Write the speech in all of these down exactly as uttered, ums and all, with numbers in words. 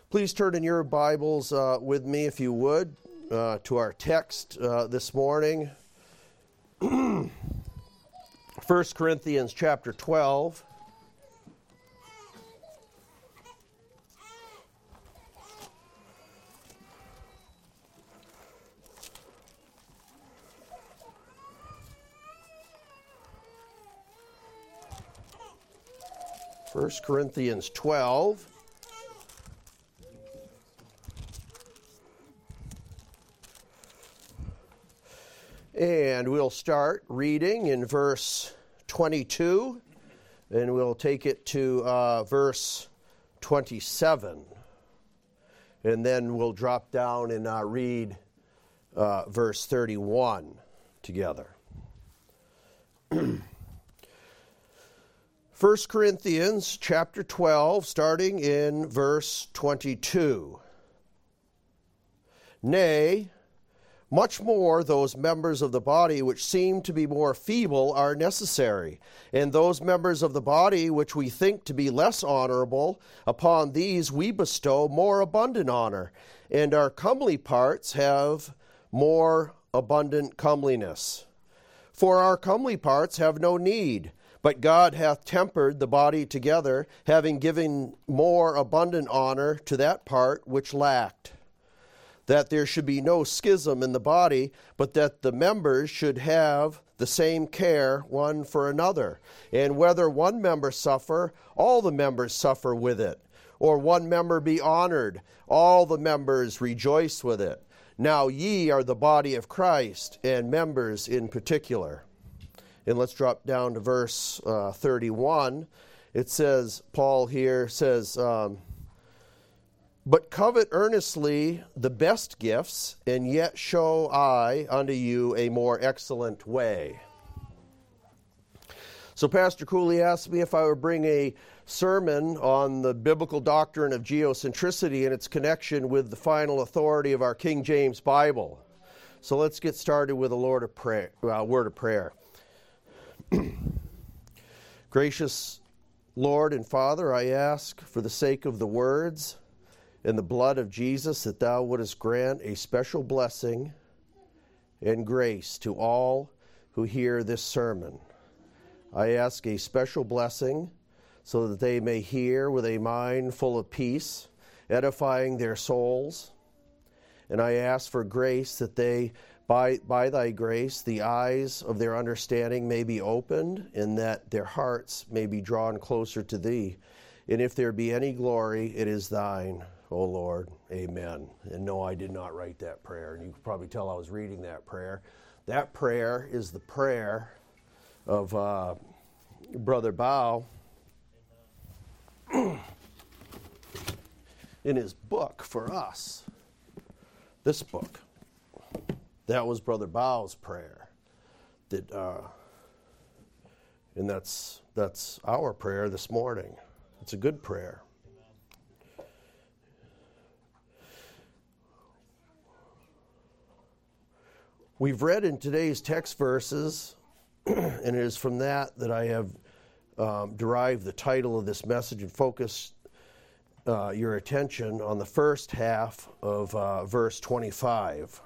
Please turn in your Bibles uh, with me, if you would, uh, to our text uh, this morning. First Corinthians chapter twelve. First Corinthians twelve. And we'll start reading in verse twenty-two, and we'll take it to uh, verse twenty-seven. And then we'll drop down and uh, read uh, verse thirty-one together. First Corinthians chapter twelve, starting in verse twenty-two. Nay, much more those members of the body which seem to be more feeble are necessary, and those members of the body which we think to be less honorable, upon these we bestow more abundant honor, and our comely parts have more abundant comeliness. For our comely parts have no need, but God hath tempered the body together, having given more abundant honor to that part which lacked, that there should be no schism in the body, but that the members should have the same care one for another. And whether one member suffer, all the members suffer with it. Or one member be honored, all the members rejoice with it. Now ye are the body of Christ, and members in particular. And let's drop down to verse uh, thirty-one. It says, Paul here says, um, But covet earnestly the best gifts, and yet show I unto you a more excellent way. So Pastor Cooley asked me if I would bring a sermon on the biblical doctrine of geocentricity and its connection with the final authority of our King James Bible. So let's get started with a Lord of prayer, uh, word of prayer. Gracious Lord and Father, I ask for the sake of the words and the blood of Jesus, that thou wouldest grant a special blessing and grace to all who hear this sermon. I ask a special blessing so that they may hear with a mind full of peace, edifying their souls. And I ask for grace that they, by, by thy grace, the eyes of their understanding may be opened, and that their hearts may be drawn closer to thee. And if there be any glory, it is thine, O Lord, amen. And no, I did not write that prayer. And you can probably tell I was reading that prayer. That prayer is the prayer of uh, Brother Bow in his book for us. This book. That was Brother Bow's prayer. That, uh, and that's that's our prayer this morning. It's a good prayer. We've read in today's text verses, and it is from that that I have um, derived the title of this message and focused uh, your attention on the first half of uh, verse twenty-five.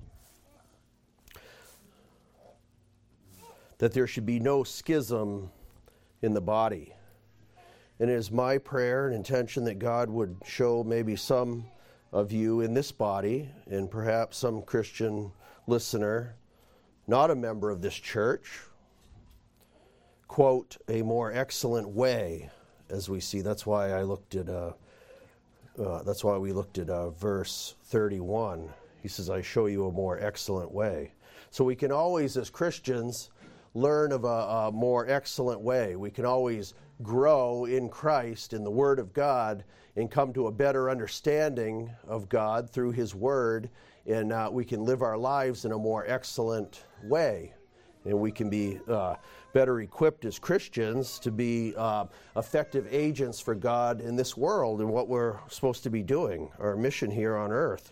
That there should be no schism in the body. And it is my prayer and intention that God would show maybe some of you in this body, and perhaps some Christian listener, not a member of this church, quote, a more excellent way, as we see. That's why I looked at, uh, uh, that's why we looked at uh, verse thirty-one. He says, I show you a more excellent way. So we can always, as Christians, learn of a, a more excellent way. We can always grow in Christ, in the Word of God, and come to a better understanding of God through His Word, and uh, we can live our lives in a more excellent way. And we can be uh, better equipped as Christians to be uh, effective agents for God in this world and what we're supposed to be doing, our mission here on earth.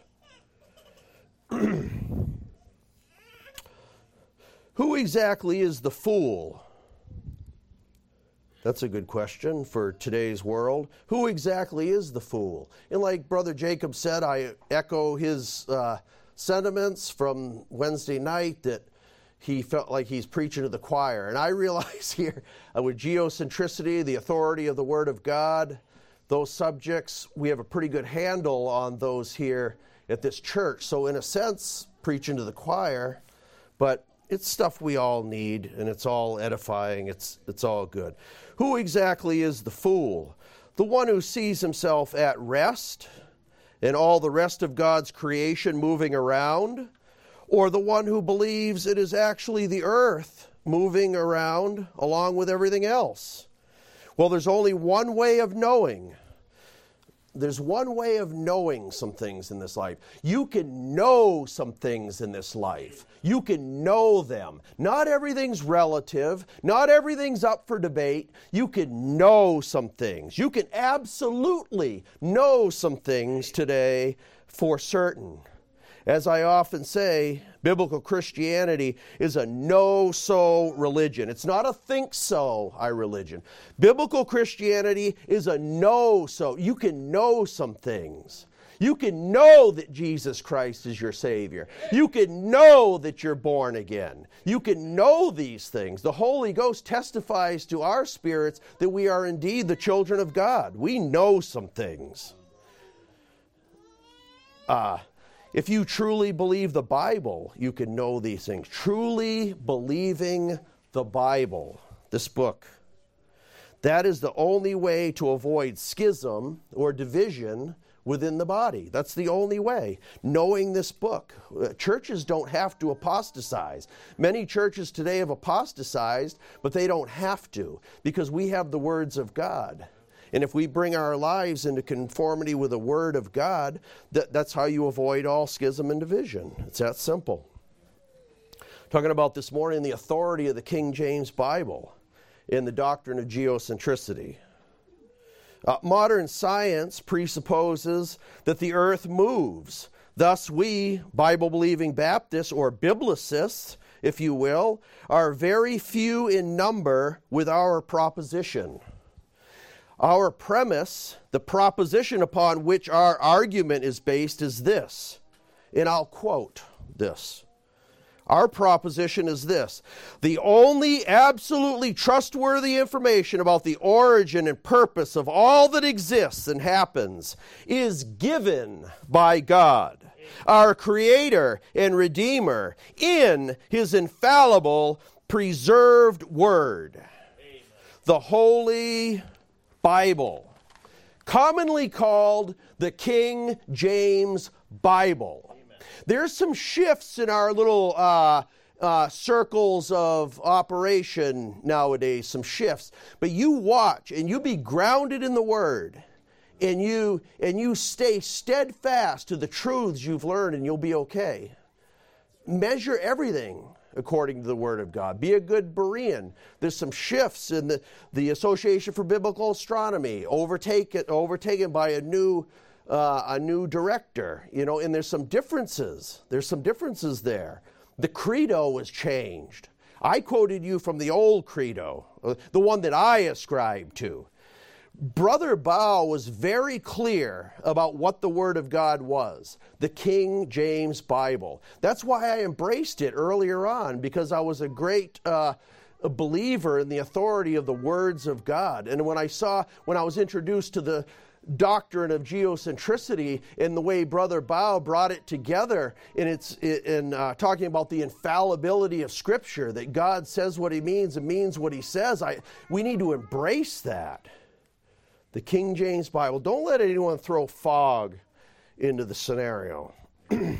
Who exactly is the fool? That's a good question for today's world. Who exactly is the fool? And like Brother Jacob said, I echo his uh, sentiments from Wednesday night that he felt like he's preaching to the choir. And I realize here uh, with geocentricity, the authority of the Word of God, those subjects, we have a pretty good handle on those here at this church. So in a sense, preaching to the choir, but it's stuff we all need, and it's all edifying. It's it's all good. Who exactly is the fool? The one who sees himself at rest and all the rest of God's creation moving around? Or the one who believes it is actually the earth moving around along with everything else? Well, there's only one way of knowing. There's one way of knowing some things in this life. You can know some things in this life. You can know them. Not everything's relative. Not everything's up for debate. You can know some things. You can absolutely know some things today for certain. As I often say, biblical Christianity is a know-so religion. It's not a think-so I religion. Biblical Christianity is a know-so. You can know some things. You can know that Jesus Christ is your Savior. You can know that you're born again. You can know these things. The Holy Ghost testifies to our spirits that we are indeed the children of God. We know some things. Ah. Uh, If you truly believe the Bible, you can know these things. Truly believing the Bible, this book. That is the only way to avoid schism or division within the body. That's the only way. Knowing this book. Churches don't have to apostatize. Many churches today have apostatized, but they don't have to because we have the words of God. And if we bring our lives into conformity with the Word of God, that, that's how you avoid all schism and division. It's that simple. Talking about this morning the authority of the King James Bible in the doctrine of geocentricity. Uh, modern science presupposes that the earth moves. Thus we, Bible-believing Baptists or Biblicists, if you will, are very few in number with our proposition. Our premise, the proposition upon which our argument is based, is this, and I'll quote this. Our proposition is this: the only absolutely trustworthy information about the origin and purpose of all that exists and happens is given by God, our Creator and Redeemer, in His infallible, preserved Word, the Holy Bible, commonly called the King James Bible. Amen. There's some shifts in our little uh, uh, circles of operation nowadays, some shifts. But you watch and you be grounded in the Word, and you and you stay steadfast to the truths you've learned, and you'll be okay. Measure everything according to the Word of God. Be a good Berean. There's some shifts in the, the Association for Biblical Astronomy, overtaken, overtaken by a new uh, a new director, you know, and there's some differences. There's some differences there. The credo was changed. I quoted you from the old credo, the one that I ascribe to. Brother Bow was very clear about what the Word of God was, the King James Bible. That's why I embraced it earlier on, because I was a great uh, a believer in the authority of the words of God. And when I saw, when I was introduced to the doctrine of geocentricity and the way Brother Bow brought it together in its in uh, talking about the infallibility of Scripture, that God says what He means and means what He says, I we need to embrace that. The King James Bible. Don't let anyone throw fog into the scenario. In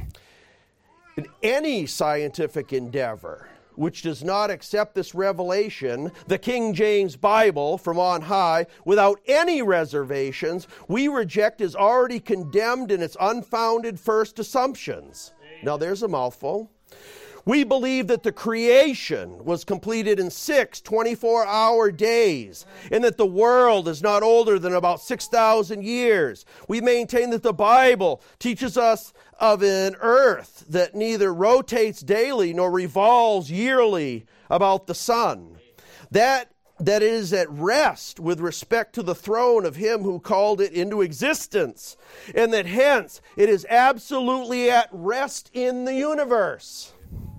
any scientific endeavor which does not accept this revelation, the King James Bible from on high, without any reservations, we reject as already condemned in its unfounded first assumptions. Now there's a mouthful. We believe that the creation was completed in six twenty-four hour days, and that the world is not older than about six thousand years. We maintain that the Bible teaches us of an earth that neither rotates daily nor revolves yearly about the sun. That that it is at rest with respect to the throne of him who called it into existence, and that hence it is absolutely at rest in the universe.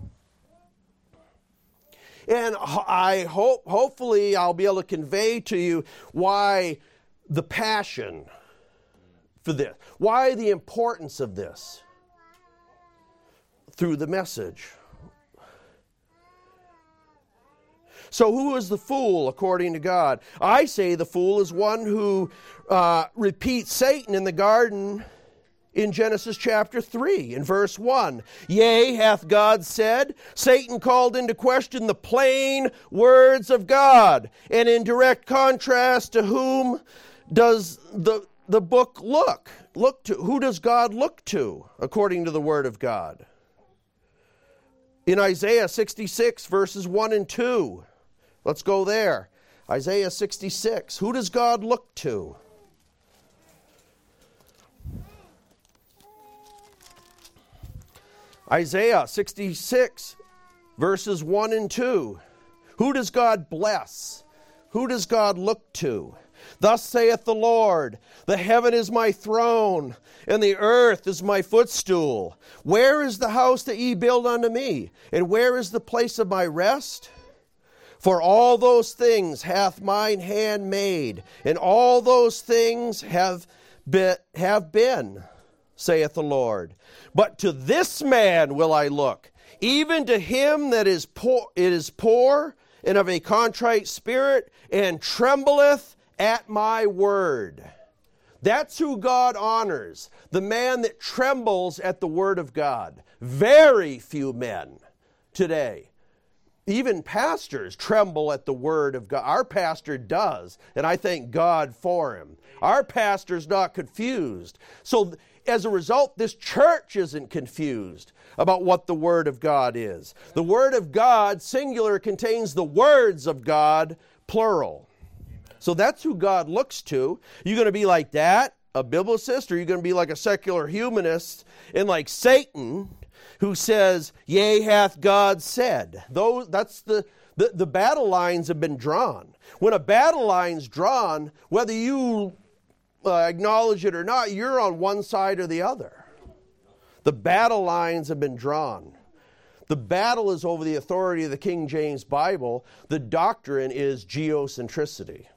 And I hope, hopefully I'll be able to convey to you why the passion for this, why the importance of this through the message. So who is the fool according to God? I say the fool is one who uh, repeats Satan in the garden in Genesis chapter three, in verse one. Yea, hath God said? Satan called into question the plain words of God. And in direct contrast, to whom does the, the book look? Look to? Who does God look to according to the word of God? In Isaiah sixty-six, verses one and two. Let's go there. Isaiah sixty-six. Who does God look to? Isaiah sixty-six, verses one and two. Who does God bless? Who does God look to? Thus saith the Lord, the heaven is my throne, and the earth is my footstool. Where is the house that ye build unto me? And where is the place of my rest? For all those things hath mine hand made, and all those things have been, have been, saith the Lord. But to this man will I look, even to him that is poor, it is poor and of a contrite spirit, and trembleth at my word. That's who God honors, the man that trembles at the word of God. Very few men today, even pastors, tremble at the word of God. Our pastor does, and I thank God for him. Our pastor's not confused. So as a result, this church isn't confused about what the word of God is. The word of God, singular, contains the words of God, plural. So that's who God looks to. You're going to be like that, a biblicist, or you're going to be like a secular humanist and like Satan, who says, yea, hath God said. Those, that's the, the, the battle lines have been drawn. When a battle line's drawn, whether you uh, acknowledge it or not, you're on one side or the other. The battle lines have been drawn. The battle is over the authority of the King James Bible. The doctrine is geocentricity.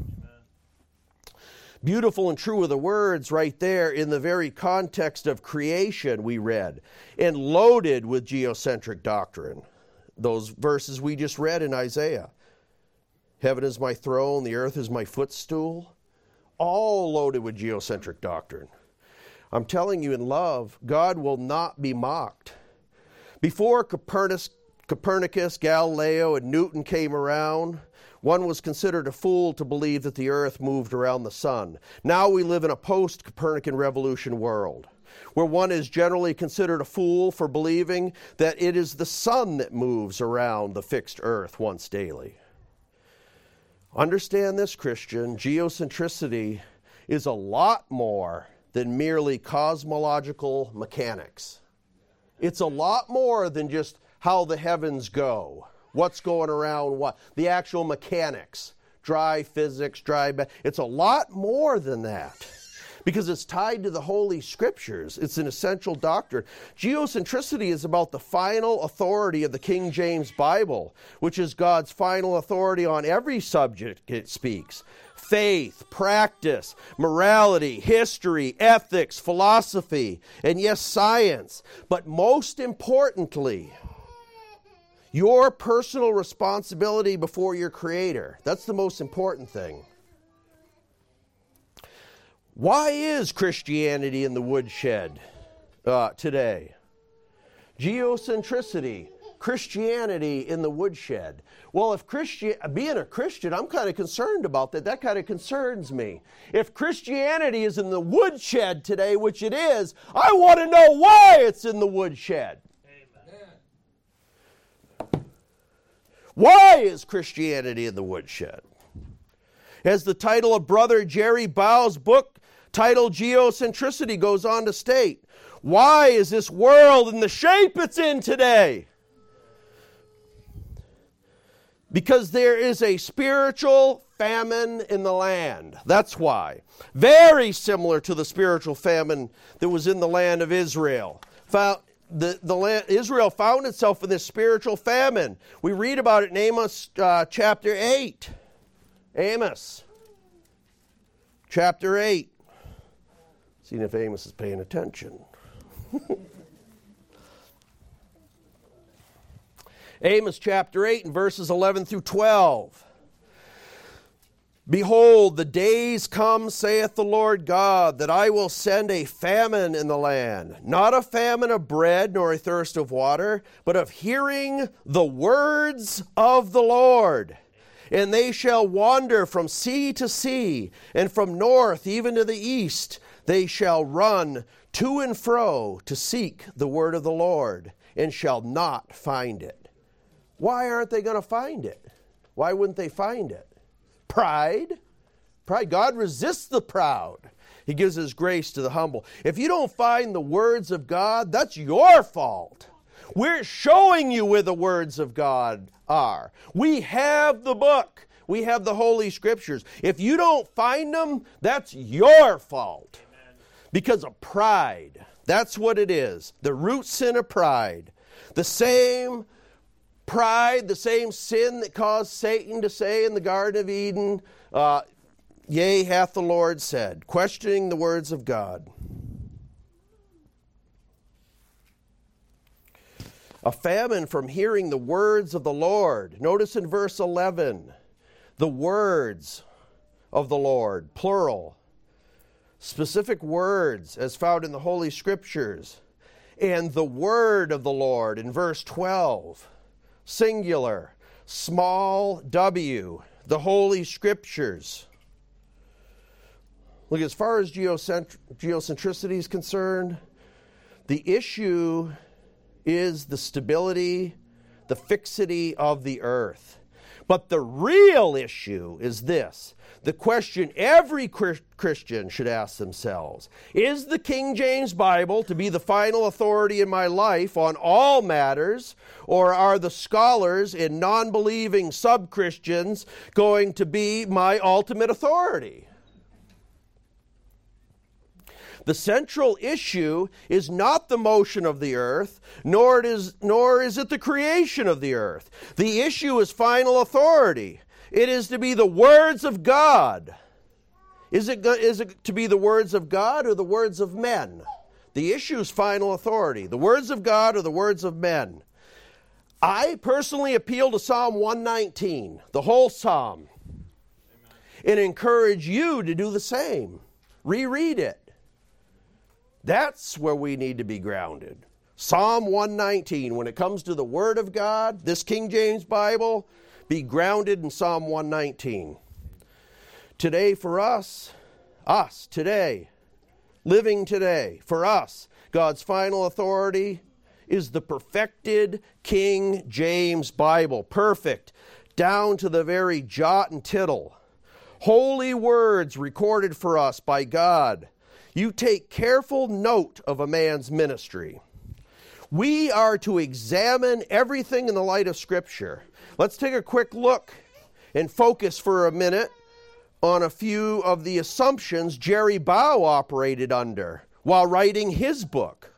Beautiful and true are the words right there in the very context of creation we read, and loaded with geocentric doctrine. Those verses we just read in Isaiah. Heaven is my throne, the earth is my footstool. All loaded with geocentric doctrine. I'm telling you in love, God will not be mocked. Before Copernicus, Copernicus, Galileo, and Newton came around, one was considered a fool to believe that the earth moved around the sun. Now we live in a post-Copernican revolution world, where one is generally considered a fool for believing that it is the sun that moves around the fixed earth once daily. Understand this, Christian. Geocentricity is a lot more than merely cosmological mechanics. It's a lot more than just how the heavens go. What's going around what? The actual mechanics. Dry physics, dry... Ba- it's a lot more than that. Because it's tied to the Holy Scriptures. It's an essential doctrine. Geocentricity is about the final authority of the King James Bible, which is God's final authority on every subject it speaks. Faith, practice, morality, history, ethics, philosophy, and yes, science. But most importantly, your personal responsibility before your Creator. That's the most important thing. Why is Christianity in the woodshed uh, today? Geocentricity, Christianity in the woodshed. Well, if Christian, being a Christian, I'm kind of concerned about that. That kind of concerns me. If Christianity is in the woodshed today, which it is, I want to know why it's in the woodshed. Amen. Why is Christianity in the woodshed? As the title of Brother Jerry Bow's book, titled Geocentricity, goes on to state, why is this world in the shape it's in today? Because there is a spiritual famine in the land. That's why. Very similar to the spiritual famine that was in the land of Israel. Found, the, the land, Israel found itself in this spiritual famine. We read about it in Amos uh, chapter eight. Amos chapter eight. Seeing if Amos is paying attention. Amos chapter eight and verses eleven through twelve. Behold, the days come, saith the Lord God, that I will send a famine in the land, not a famine of bread, nor a thirst of water, but of hearing the words of the Lord. And they shall wander from sea to sea, and from north even to the east. They shall run to and fro to seek the word of the Lord, and shall not find it. Why aren't they going to find it? Why wouldn't they find it? Pride. Pride. God resists the proud. He gives his grace to the humble. If you don't find the words of God, that's your fault. We're showing you where the words of God are. We have the book. We have the Holy Scriptures. If you don't find them, that's your fault. Amen. Because of pride. That's what it is. The root sin of pride. The same pride, the same sin that caused Satan to say in the Garden of Eden, uh, yea, hath the Lord said, questioning the words of God. A famine from hearing the words of the Lord. Notice in verse eleven, the words of the Lord, plural. Specific words as found in the Holy Scriptures. And the word of the Lord in verse twelve. Singular, small w, the Holy Scriptures. Look, as far as geocentr- geocentricity is concerned, the issue is the stability, the fixity of the earth. But the real issue is this. The question every Christian should ask themselves, is the King James Bible to be the final authority in my life on all matters, or are the scholars and non-believing sub-Christians going to be my ultimate authority? The central issue is not the motion of the earth, nor it is, nor is it the creation of the earth. The issue is final authority. It is to be the words of God. Is it, is it to be the words of God or the words of men? The issue is final authority. The words of God or the words of men. I personally appeal to Psalm one nineteen, the whole psalm, Amen. And encourage you to do the same. Reread it. That's where we need to be grounded. Psalm one nineteen, when it comes to the Word of God, this King James Bible, be grounded in Psalm one nineteen. Today for us, us today, living today, for us, God's final authority is the perfected King James Bible. Perfect, down to the very jot and tittle. Holy words recorded for us by God. You take careful note of a man's ministry. We are to examine everything in the light of Scripture. Let's take a quick look and focus for a minute on a few of the assumptions Jerry Bow operated under while writing his book.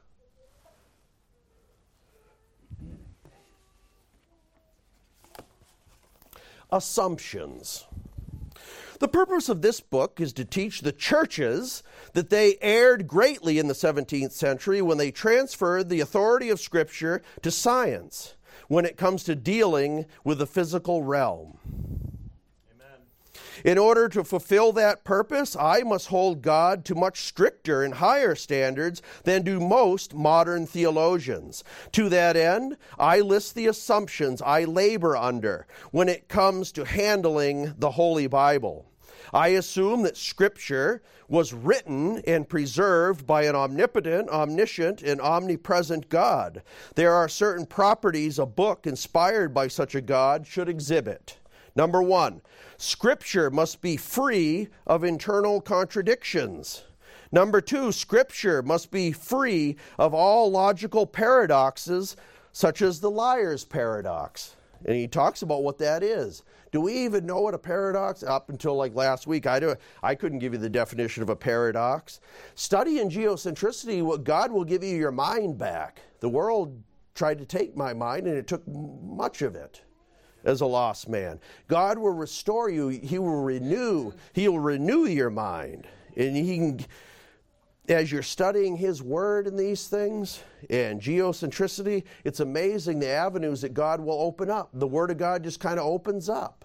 Assumptions. The purpose of this book is to teach the churches that they erred greatly in the seventeenth century when they transferred the authority of Scripture to science when it comes to dealing with the physical realm. Amen. In order to fulfill that purpose, I must hold God to much stricter and higher standards than do most modern theologians. To that end, I list the assumptions I labor under when it comes to handling the Holy Bible. I assume that Scripture was written and preserved by an omnipotent, omniscient, and omnipresent God. There are certain properties a book inspired by such a God should exhibit. Number one, Scripture must be free of internal contradictions. Number two, Scripture must be free of all logical paradoxes, such as the liar's paradox. And he talks about what that is. Do we even know what a paradox? Up until like last week, I do. I couldn't give you the definition of a paradox. Study in geocentricity, what God will give you your mind back. The world tried to take my mind, and it took much of it as a lost man. God will restore you. He will renew. He will renew your mind. And he can, as you're studying his word and these things, and geocentricity, it's amazing the avenues that God will open up. The word of God just kind of opens up.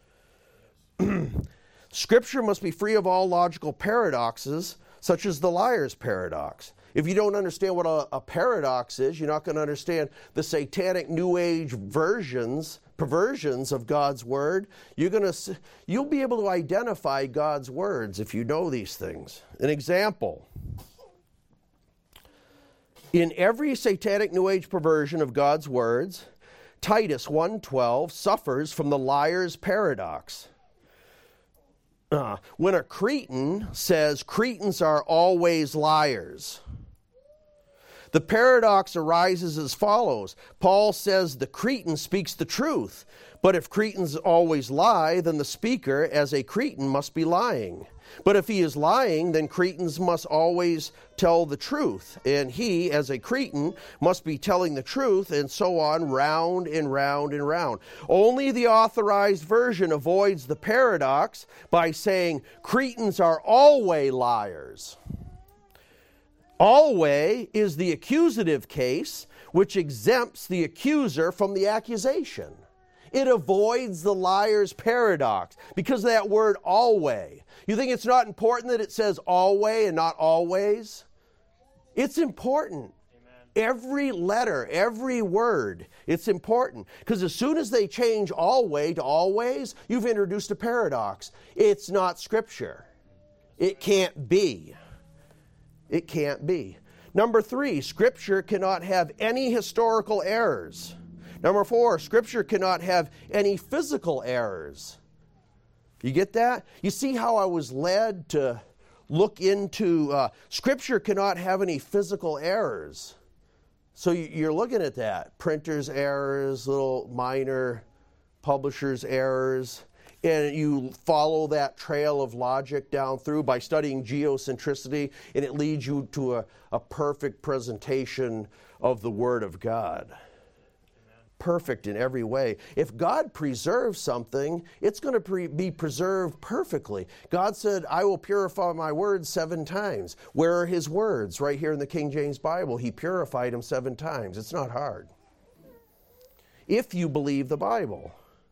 Scripture must be free of all logical paradoxes, such as the liar's paradox. If you don't understand what a, a paradox is, you're not going to understand the satanic New Age versions, perversions of God's word. You're going to, you'll be able to identify God's words if you know these things. An example. In every satanic New Age perversion of God's words, Titus one twelve suffers from the liar's paradox. Uh, when a Cretan says Cretans are always liars, the paradox arises as follows. Paul says the Cretan speaks the truth, but if Cretans always lie, then the speaker as a Cretan must be lying. But if he is lying, then Cretans must always tell the truth, and he, as a Cretan, must be telling the truth, and so on, round and round and round. Only the authorized version avoids the paradox by saying Cretans are always liars. Always is the accusative case, which exempts the accuser from the accusation. It avoids the liar's paradox because of that word always. You think it's not important that it says always and not always? It's important. Amen. Every letter, every word, it's important. Because as soon as they change always to always, you've introduced a paradox. It's not Scripture. It can't be. It can't be. Number three, Scripture cannot have any historical errors. Number four, Scripture cannot have any physical errors. You get that? You see how I was led to look into, uh, Scripture cannot have any physical errors. So you're looking at that. Printer's errors, little minor publisher's errors. And you follow that trail of logic down through by studying geocentricity, and it leads you to a, a perfect presentation of the Word of God. Perfect in every way. If God preserves something, it's going to pre- be preserved perfectly. God said, I will purify my words seven times. Where are his words? Right here in the King James Bible. He purified them seven times. It's not hard. If you believe the Bible.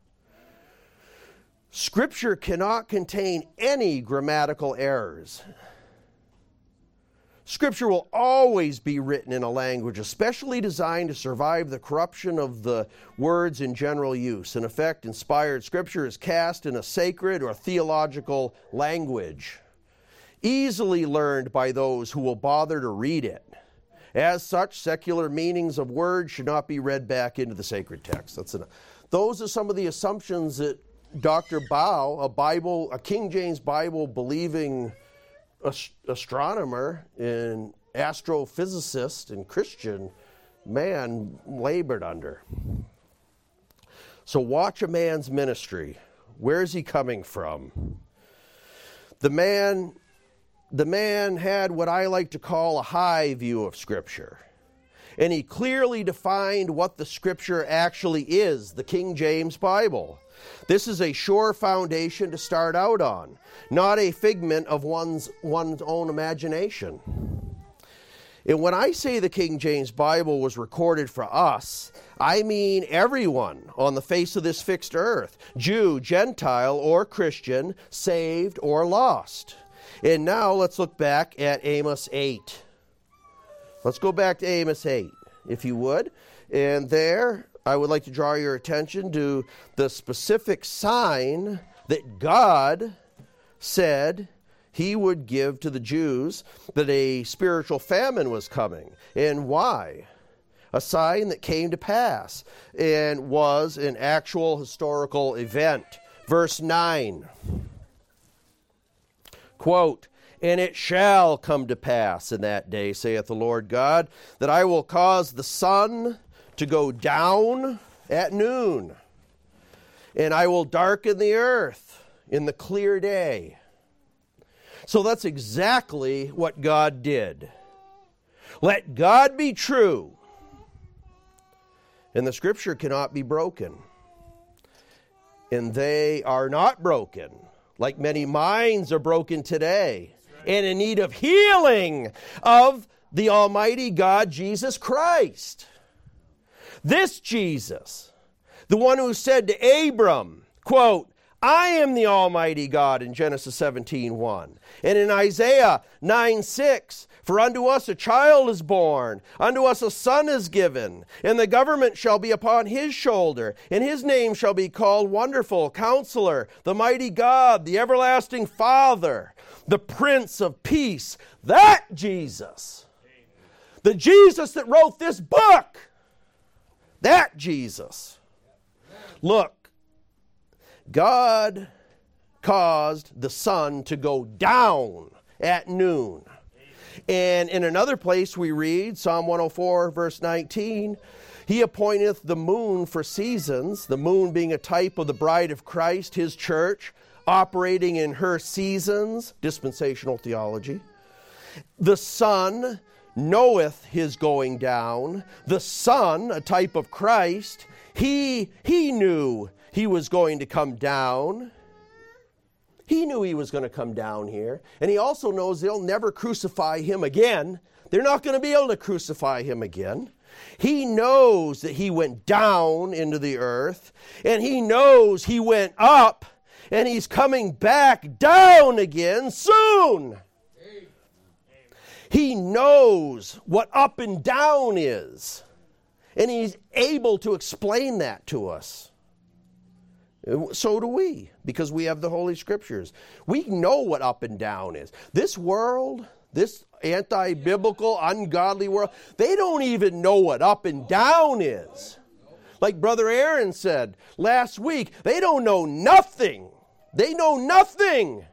Scripture cannot contain any grammatical errors. Scripture will always be written in a language especially designed to survive the corruption of the words in general use. In effect, inspired Scripture is cast in a sacred or theological language, easily learned by those who will bother to read it. As such, secular meanings of words should not be read back into the sacred text. That's enough. Those are some of the assumptions that Doctor Bow, a Bible, a King James Bible believing astronomer and astrophysicist and Christian man, labored under. So watch a man's ministry. Where is he coming from? The man, the man had what I like to call a high view of Scripture. And he clearly defined what the Scripture actually is, the King James Bible. This is a sure foundation to start out on, not a figment of one's, one's own imagination. And when I say the King James Bible was recorded for us, I mean everyone on the face of this fixed earth, Jew, Gentile, or Christian, saved or lost. And now let's look back at Amos eight. Let's go back to Amos eight, if you would. And there, I would like to draw your attention to the specific sign that God said he would give to the Jews, that a spiritual famine was coming. And why? A sign that came to pass and was an actual historical event. Verse nine. Quote, "And it shall come to pass in that day, saith the Lord God, that I will cause the sun to go down at noon, and I will darken the earth in the clear day. So that's exactly what God did. Let God be true, and the Scripture cannot be broken. And they are not broken, like many minds are broken today, and in need of healing of the Almighty God, Jesus Christ. This Jesus, the one who said to Abram, quote, I am the Almighty God in Genesis seventeen one. And in Isaiah nine six, for unto us a child is born, unto us a son is given, and the government shall be upon his shoulder, and his name shall be called Wonderful, Counselor, the Mighty God, the Everlasting Father, the Prince of Peace. That Jesus, the Jesus that wrote this book, that Jesus. Look, God caused the sun to go down at noon. And in another place we read, Psalm one oh four, verse nineteen, He appointeth the moon for seasons, the moon being a type of the bride of Christ, His church, operating in her seasons, dispensational theology. The sun knoweth his going down. The sun, a type of Christ, he, he knew he was going to come down. He knew he was going to come down here. And he also knows they'll never crucify him again. They're not going to be able to crucify him again. He knows that he went down into the earth. And he knows he went up. And he's coming back down again soon. He knows what up and down is. And he's able to explain that to us. So do we, because we have the Holy Scriptures. We know what up and down is. This world, this anti-biblical, ungodly world, they don't even know what up and down is. Like Brother Aaron said last week, they don't know nothing. They know nothing.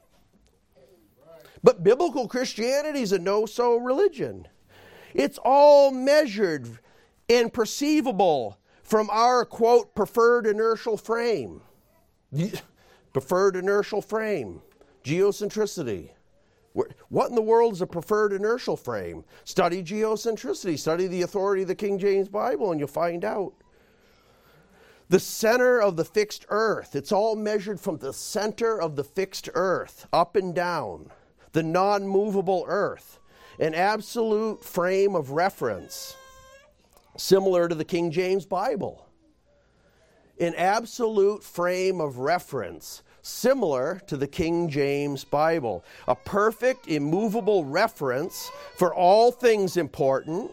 But biblical Christianity is a no-so religion. It's all measured and perceivable from our, quote, preferred inertial frame. Preferred inertial frame. Geocentricity. What in the world is a preferred inertial frame? Study geocentricity. Study the authority of the King James Bible and you'll find out. The center of the fixed earth. It's all measured from the center of the fixed earth, up and down. The non-movable earth. An absolute frame of reference. Similar to the King James Bible. An absolute frame of reference. Similar to the King James Bible. A perfect, immovable reference for all things important.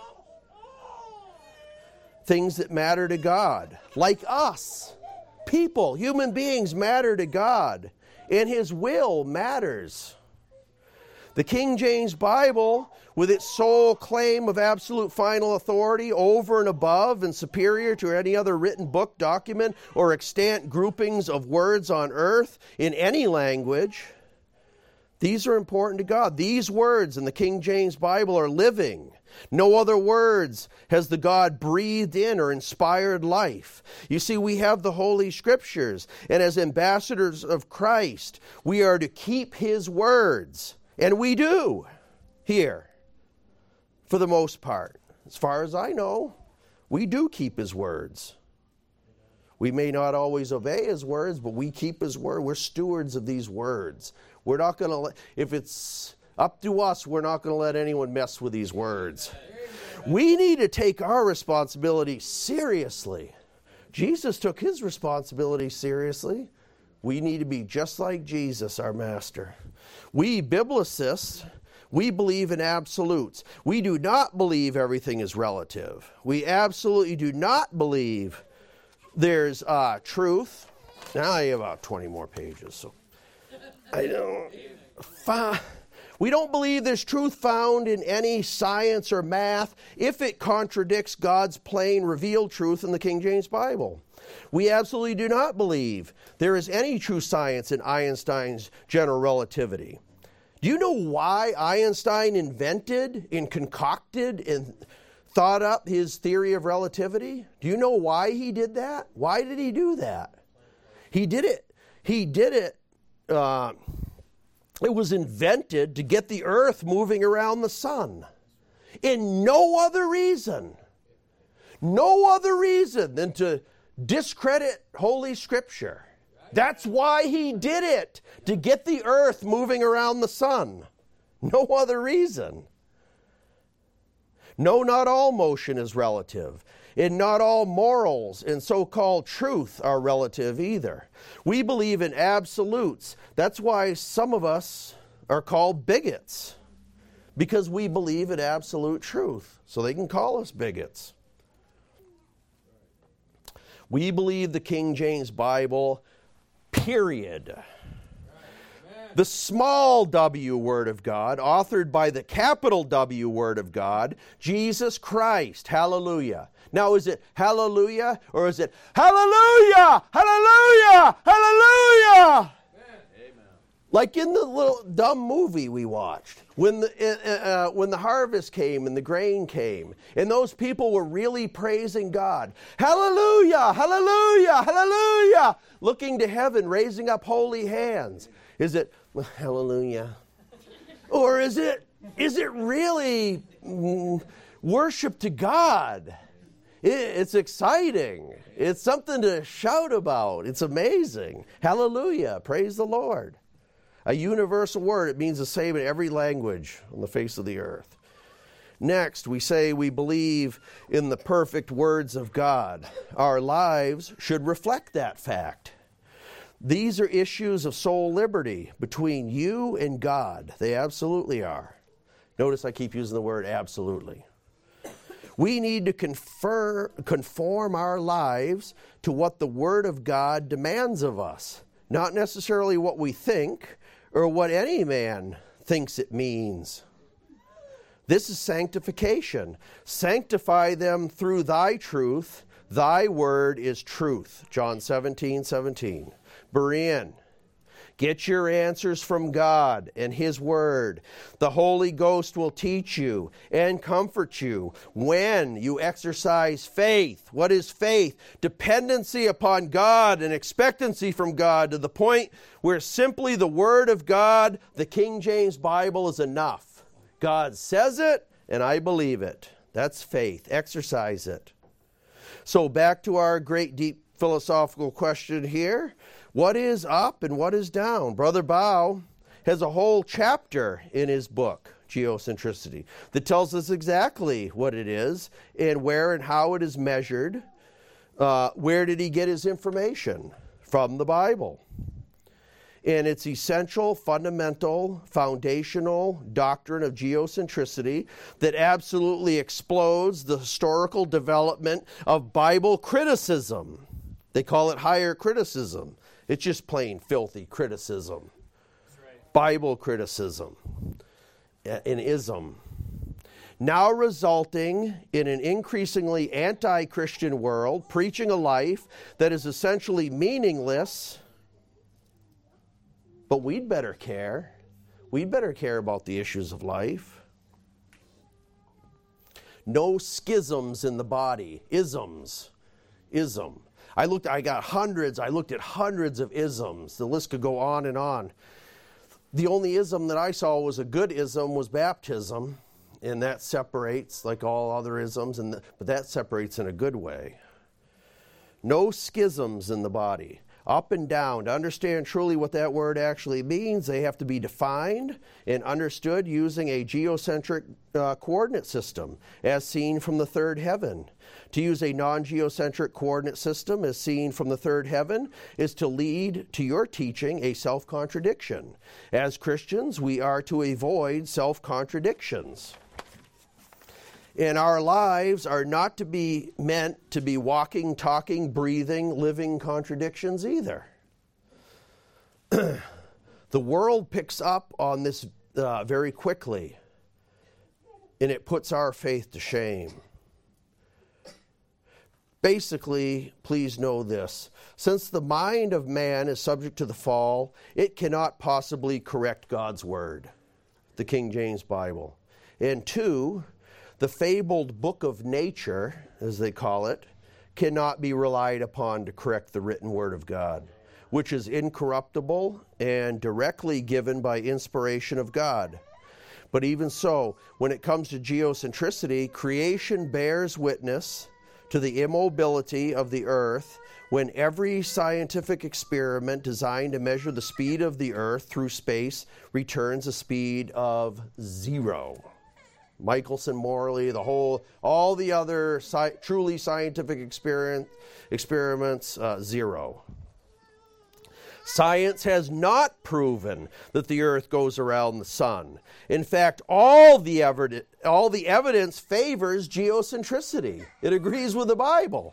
Things that matter to God. Like us. People, human beings matter to God. And His will matters. The King James Bible, with its sole claim of absolute final authority over and above and superior to any other written book, document, or extant groupings of words on earth in any language, these are important to God. These words in the King James Bible are living. No other words has the God breathed in or inspired life. You see, we have the Holy Scriptures, and as ambassadors of Christ, we are to keep His words. And we do here, for the most part. As far as I know, we do keep His words. We may not always obey His words, but we keep His word. We're stewards of these words. We're not going to let, if it's up to us, we're not going to let anyone mess with these words. We need to take our responsibility seriously. Jesus took His responsibility seriously. We need to be just like Jesus, our Master. We biblicists, we believe in absolutes. We do not believe everything is relative. We absolutely do not believe there's uh, truth. Now I have about twenty more pages, so I don't. Fi- we don't believe there's truth found in any science or math if it contradicts God's plain revealed truth in the King James Bible. We absolutely do not believe there is any true science in Einstein's general relativity. Do you know why Einstein invented and concocted and thought up his theory of relativity? Do you know why he did that? Why did he do that? He did it. He did it. Uh, it was invented to get the earth moving around the sun. In no other reason. No other reason than to discredit Holy Scripture. That's why he did it. To get the earth moving around the sun. No other reason. No, not all motion is relative. And not all morals and so-called truth are relative either. We believe in absolutes. That's why some of us are called bigots. Because we believe in absolute truth. So they can call us bigots. We believe the King James Bible, period. The small W Word of God, authored by the capital W Word of God, Jesus Christ. Hallelujah. Now, is it hallelujah or is it hallelujah, hallelujah, hallelujah? Amen. Like in the little dumb movie we watched, when the, uh, uh, when the harvest came and the grain came, and those people were really praising God. Hallelujah, hallelujah, hallelujah, looking to heaven, raising up holy hands. Is it hallelujah? Or is it is it really mm, worship to God? It, it's exciting. It's something to shout about. It's amazing. Hallelujah. Praise the Lord. A universal word. It means the same in every language on the face of the earth. Next, we say we believe in the perfect words of God. Our lives should reflect that fact. These are issues of soul liberty between you and God. They absolutely are. Notice I keep using the word absolutely. We need to confer, conform our lives to what the Word of God demands of us, not necessarily what we think or what any man thinks it means. This is sanctification. Sanctify them through thy truth. Thy word is truth. John seventeen seventeen. Berean. Get your answers from God and His Word. The Holy Ghost will teach you and comfort you when you exercise faith. What is faith? Dependency upon God and expectancy from God to the point where simply the Word of God, the King James Bible, is enough. God says it and I believe it. That's faith. Exercise it. So back to our great deep philosophical question here. What is up and what is down? Brother Bao has a whole chapter in his book, Geocentricity, that tells us exactly what it is and where and how it is measured. Uh, where did he get his information? From the Bible. And its essential, fundamental, foundational doctrine of geocentricity that absolutely explodes the historical development of Bible criticism. They call it higher criticism. It's just plain filthy criticism. That's right. Bible criticism. An ism. Now resulting in an increasingly anti-Christian world, preaching a life that is essentially meaningless. But we'd better care. We'd better care about the issues of life. No schisms in the body. Isms. Ism. I looked, I got hundreds, I looked at hundreds of isms. The list could go on and on. The only ism that I saw was a good ism was baptism, and that separates like all other isms, and the, but that separates in a good way. No schisms in the body. Up and down. To understand truly what that word actually means, they have to be defined and understood using a geocentric uh, coordinate system, as seen from the third heaven. To use a non-geocentric coordinate system, as seen from the third heaven, is to lead to your teaching a self-contradiction. As Christians, we are to avoid self-contradictions. And our lives are not to be meant to be walking, talking, breathing, living contradictions either. The world picks up on this uh, very quickly, and it puts our faith to shame. Basically, please know this. Since the mind of man is subject to the fall, it cannot possibly correct God's word, the King James Bible. And two, the fabled book of nature, as they call it, cannot be relied upon to correct the written word of God. which is incorruptible and directly given by inspiration of God. But even so, when it comes to geocentricity, creation bears witness to the immobility of the earth when every scientific experiment designed to measure the speed of the earth through space returns a speed of zero. Michelson, Morley, the whole, all the other sci- truly scientific experiment, experiments, uh, zero. Science has not proven that the earth goes around the sun. In fact, all the, evid- all the evidence favors geocentricity. It agrees with the Bible.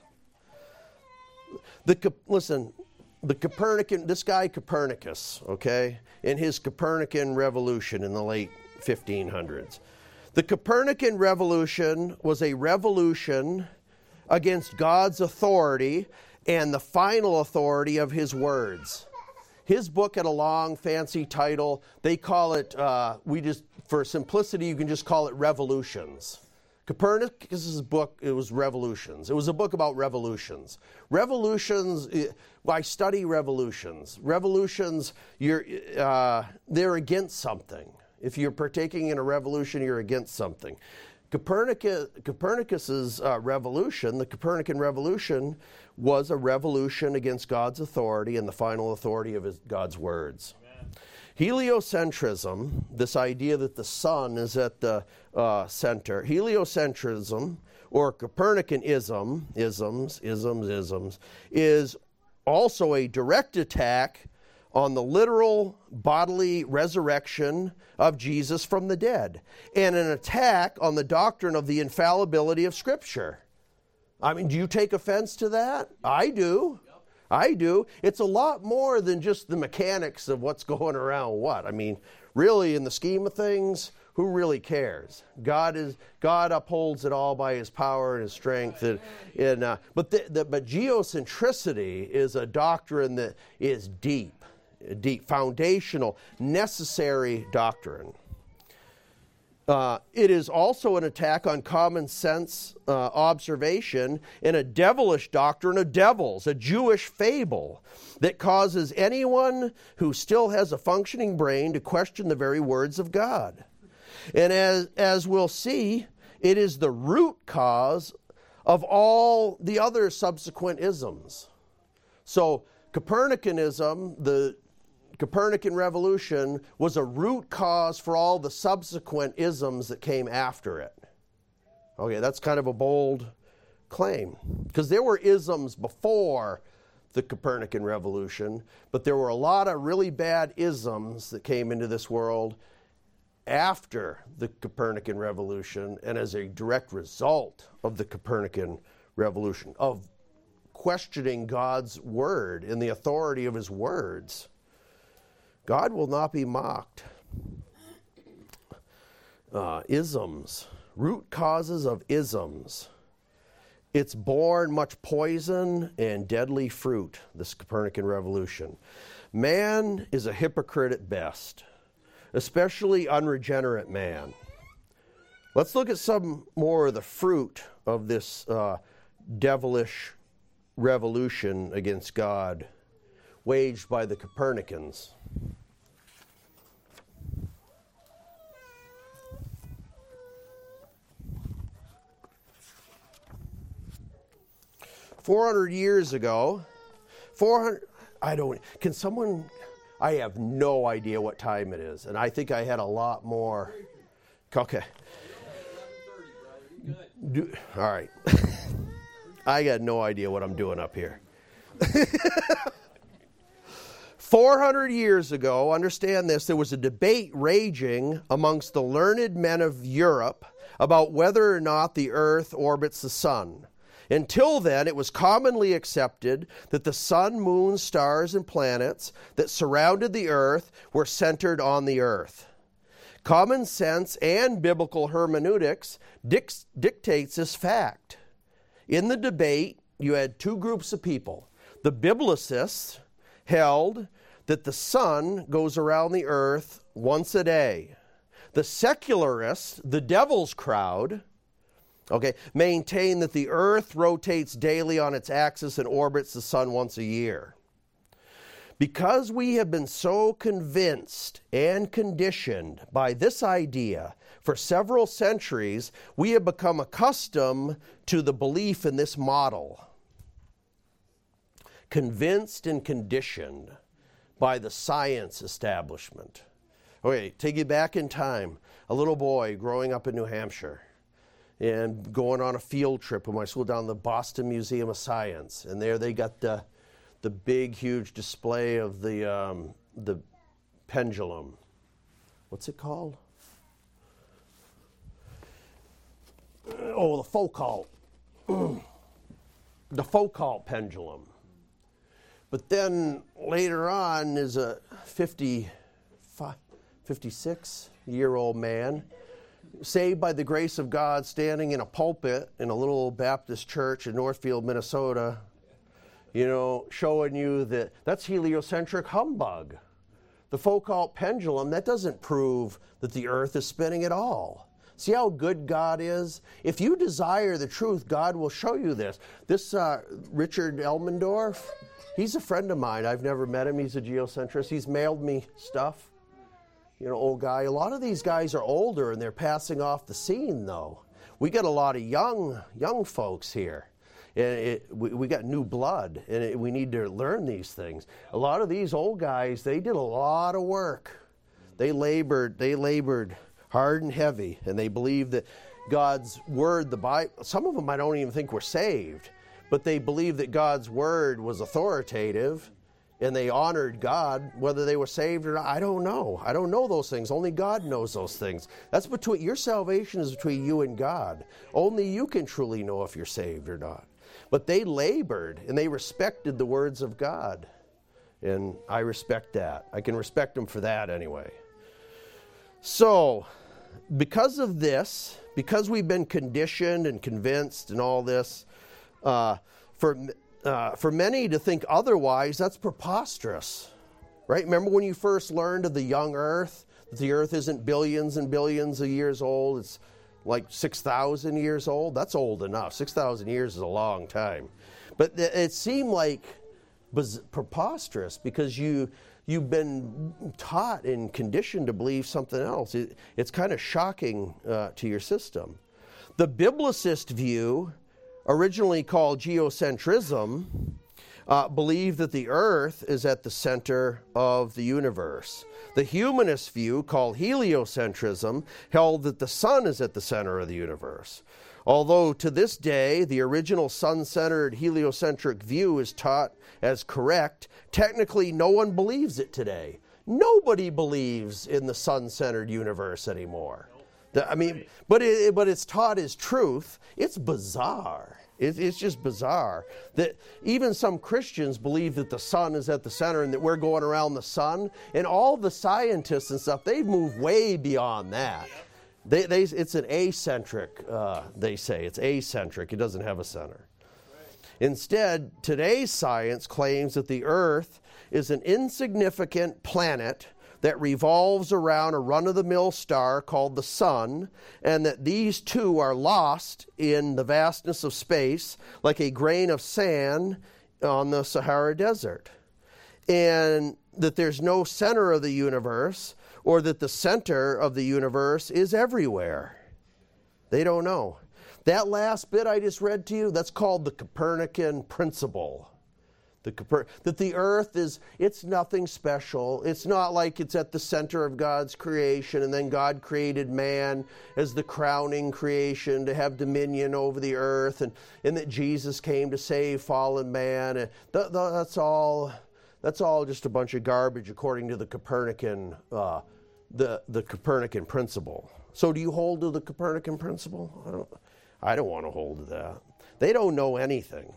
The, listen, the Copernican, this guy Copernicus, okay, in his Copernican revolution in the late fifteen hundreds. The Copernican revolution was a revolution against God's authority and the final authority of his words. His book had a long, fancy title. They call it, uh, we just, for simplicity, you can just call it Revolutions. Copernicus' book, it was Revolutions. It was a book about revolutions. Revolutions, I study revolutions. Revolutions, you're, uh, they're against something. If you're partaking in a revolution, you're against something. Copernicus, Copernicus's uh, revolution, the Copernican revolution, was a revolution against God's authority and the final authority of his, God's words. Amen. Heliocentrism, this idea that the sun is at the uh, center, heliocentrism or Copernicanism, isms, isms, isms, is also a direct attack on the literal bodily resurrection of Jesus from the dead, and an attack on the doctrine of the infallibility of Scripture. I mean, do you take offense to that? I do. I do. It's a lot more than just the mechanics of what's going around what. I mean, really, in the scheme of things, who really cares? God is God upholds it all by his power and his strength. And, and uh, but the, the, but geocentricity is a doctrine that is deep. Deep, foundational, necessary doctrine. Uh, it is also an attack on common sense uh, observation and a devilish doctrine of devils, a Jewish fable that causes anyone who still has a functioning brain to question the very words of God. And as, as we'll see, it is the root cause of all the other subsequent isms. So Copernicanism, the Copernican revolution, was a root cause for all the subsequent isms that came after it. Okay, that's kind of a bold claim, because there were isms before the Copernican revolution, but there were a lot of really bad isms that came into this world after the Copernican revolution and as a direct result of the Copernican revolution, of questioning God's word and the authority of his words. God will not be mocked. Uh, isms, root causes of isms. It's born much poison and deadly fruit, this Copernican revolution. Man is a hypocrite at best, especially unregenerate man. Let's look at some more of the fruit of this uh, devilish revolution against God waged by the Copernicans. four hundred years ago, four hundred, I don't, can someone, I have no idea what time it is, and I think I had a lot more. Okay. Do, all right. I got no idea what I'm doing up here. four hundred years ago, understand this, there was a debate raging amongst the learned men of Europe about whether or not the earth orbits the sun. Until then, it was commonly accepted that the sun, moon, stars, and planets that surrounded the earth were centered on the earth. Common sense and biblical hermeneutics dic- dictates this fact. In the debate, you had two groups of people. The biblicists held that the sun goes around the earth once a day. The secularists, the devil's crowd, okay, maintain that the earth rotates daily on its axis and orbits the sun once a year. Because we have been so convinced and conditioned by this idea for several centuries, we have become accustomed to the belief in this model. Convinced and conditioned by the science establishment. Okay, take you back in time. A little boy growing up in New Hampshire and going on a field trip with my school down to the Boston Museum of Science. And there they got the the big, huge display of the um, the pendulum. What's it called? Oh, the Foucault. The Foucault pendulum. But then later on is a fifty-five, fifty-six-year-old man saved by the grace of God standing in a pulpit in a little Baptist church in Northfield, Minnesota, you know, showing you that that's heliocentric humbug. The Foucault pendulum, that doesn't prove that the earth is spinning at all. See how good God is? If you desire the truth, God will show you this. This uh, Richard Elmendorf, he's a friend of mine. I've never met him. He's a geocentrist. He's mailed me stuff. You know, old guy. A lot of these guys are older and they're passing off the scene, though. We got a lot of young, young folks here. And it, we, we got new blood, and it, we need to learn these things. A lot of these old guys, they did a lot of work. They labored, they labored hard and heavy, and they believed that God's word, the Bible, some of them I don't even think were saved, but they believed that God's word was authoritative, and they honored God, whether they were saved or not. I don't know. I don't know those things. Only God knows those things. That's between, your salvation is between you and God. Only you can truly know if you're saved or not. But they labored, and they respected the words of God. And I respect that. I can respect them for that anyway. So, because of this, because we've been conditioned and convinced and all this, uh, for uh, for many to think otherwise, that's preposterous, right? Remember when you first learned of the young Earth, that the Earth isn't billions and billions of years old, it's like six thousand years old? That's old enough. six thousand years is a long time. But it seemed like preposterous because you... You've been taught and conditioned to believe something else. It, it's kind of shocking uh, to your system. The biblicist view, originally called geocentrism, uh, believed that the earth is at the center of the universe. The humanist view, called heliocentrism, held that the sun is at the center of the universe. Although to this day, the original sun-centered heliocentric view is taught as correct, technically no one believes it today. Nobody believes in the sun-centered universe anymore. The, I mean, but it, but it's taught as truth. It's bizarre. It, it's just bizarre that even some Christians believe that the sun is at the center and that we're going around the sun. And all the scientists and stuff, they've moved way beyond that. They, they, it's an acentric, uh, they say. It's acentric. It doesn't have a center. Instead, today's science claims that the Earth is an insignificant planet that revolves around a run-of-the-mill star called the Sun, and that these two are lost in the vastness of space like a grain of sand on the Sahara Desert. And that there's no center of the universe, or that the center of the universe is everywhere. They don't know. That last bit I just read to you, that's called the Copernican principle. The Coper- that the earth is, it's nothing special. It's not like it's at the center of God's creation and then God created man as the crowning creation to have dominion over the earth, and, and that Jesus came to save fallen man. And th- th- that's all that's all just a bunch of garbage according to the Copernican uh, the, the Copernican principle. So do you hold to the Copernican principle? I don't, I don't want to hold to that. They don't know anything.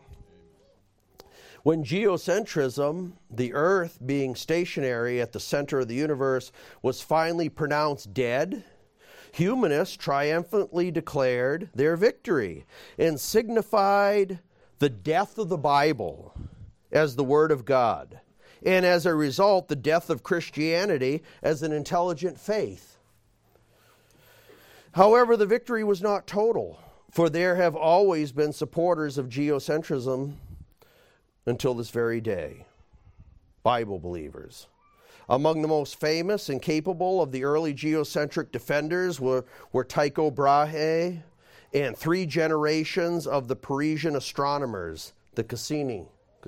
When geocentrism, the earth being stationary at the center of the universe, was finally pronounced dead, humanists triumphantly declared their victory and signified the death of the Bible as the Word of God, and as a result, the death of Christianity as an intelligent faith. However, the victory was not total, for there have always been supporters of geocentrism until this very day. Bible believers. Among the most famous and capable of the early geocentric defenders were, were Tycho Brahe and three generations of the Parisian astronomers, the Cassini.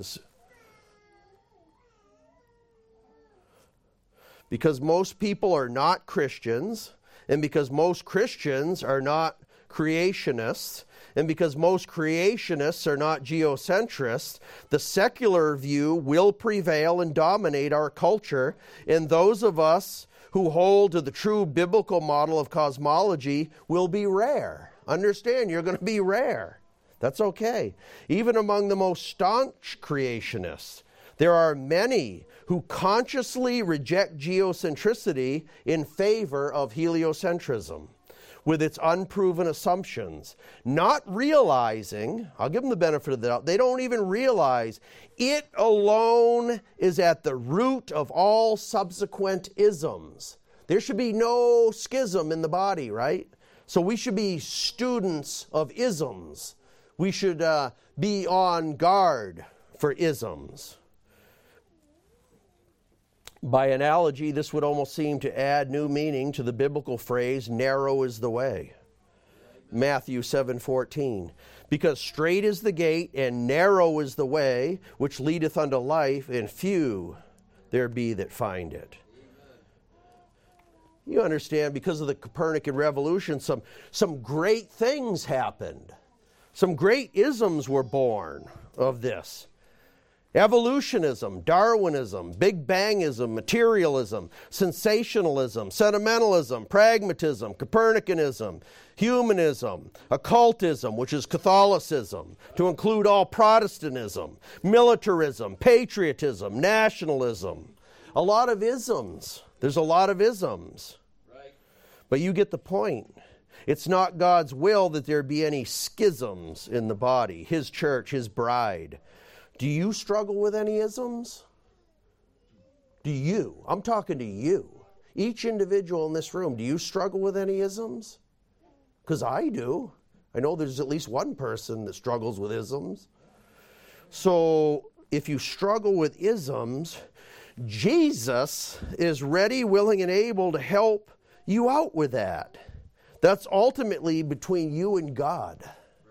Because most people are not Christians, and because most Christians are not creationists, and because most creationists are not geocentrists, the secular view will prevail and dominate our culture, and those of us who hold to the true biblical model of cosmology will be rare. Understand, you're going to be rare. That's okay. Even among the most staunch creationists, there are many who consciously reject geocentricity in favor of heliocentrism, with its unproven assumptions, not realizing, I'll give them the benefit of the doubt, they don't even realize it alone is at the root of all subsequent isms. There should be no schism in the body, right? So we should be students of isms. We should uh, be on guard for isms. By analogy, this would almost seem to add new meaning to the biblical phrase, narrow is the way. Matthew seven fourteen. Because straight is the gate and narrow is the way which leadeth unto life, and few there be that find it. You understand, because of the Copernican revolution, some, some great things happened. Some great isms were born of this. Evolutionism, Darwinism, Big Bangism, materialism, sensationalism, sentimentalism, pragmatism, Copernicanism, humanism, occultism, which is Catholicism, to include all Protestantism, militarism, patriotism, nationalism. A lot of isms. There's a lot of isms. Right. But you get the point. It's not God's will that there be any schisms in the body, His church, His bride. Do you struggle with any isms? Do you? I'm talking to you. Each individual in this room, do you struggle with any isms? Because I do. I know there's at least one person that struggles with isms. So if you struggle with isms, Jesus is ready, willing, and able to help you out with that. That's ultimately between you and God.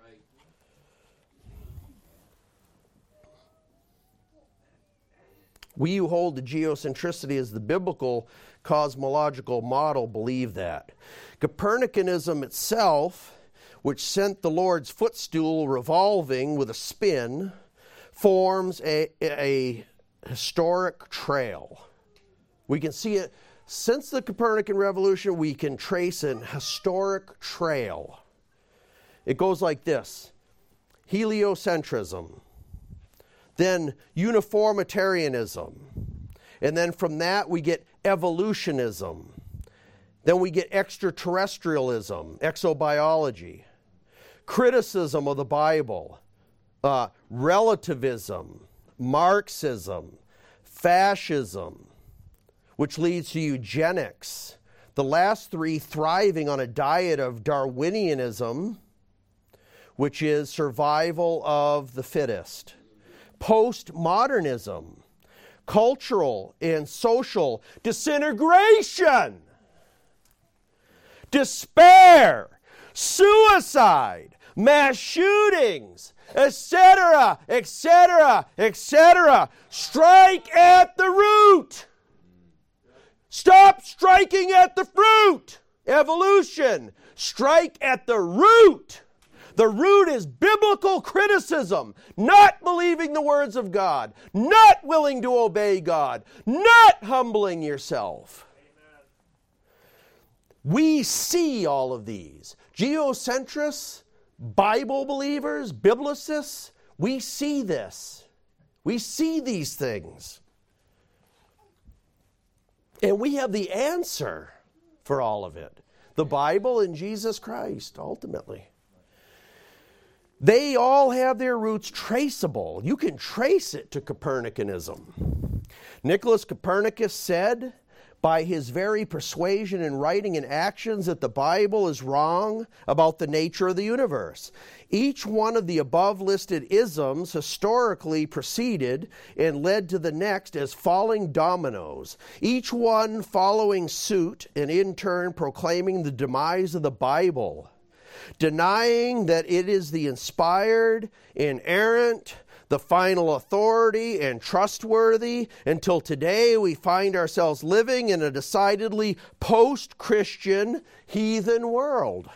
We who hold to geocentricity as the biblical cosmological model believe that. Copernicanism itself, which sent the Lord's footstool revolving with a spin, forms a, a historic trail. We can see it. Since the Copernican revolution, we can trace an historic trail. It goes like this. Heliocentrism. Then uniformitarianism. And then from that we get evolutionism. Then we get extraterrestrialism, exobiology. Criticism of the Bible. Uh, relativism. Marxism. Fascism. Which leads to eugenics. The last three thriving on a diet of Darwinianism, which is survival of the fittest. Postmodernism, cultural and social disintegration, despair, suicide, mass shootings, et cetera, et cetera, et cetera. Strike at the root. Stop striking at the fruit. Evolution. Strike at the root. The root is biblical criticism, not believing the words of God, not willing to obey God, not humbling yourself. Amen. We see all of these. Geocentrists, Bible believers, biblicists, we see this. We see these things. And we have the answer for all of it. The Bible and Jesus Christ, ultimately. They all have their roots traceable. You can trace it to Copernicanism. Nicholas Copernicus said, by his very persuasion in writing and actions that the Bible is wrong about the nature of the universe. Each one of the above listed isms historically preceded and led to the next as falling dominoes, each one following suit and in turn proclaiming the demise of the Bible, denying that it is the inspired, inerrant, the final authority and trustworthy, until today we find ourselves living in a decidedly post-Christian heathen world.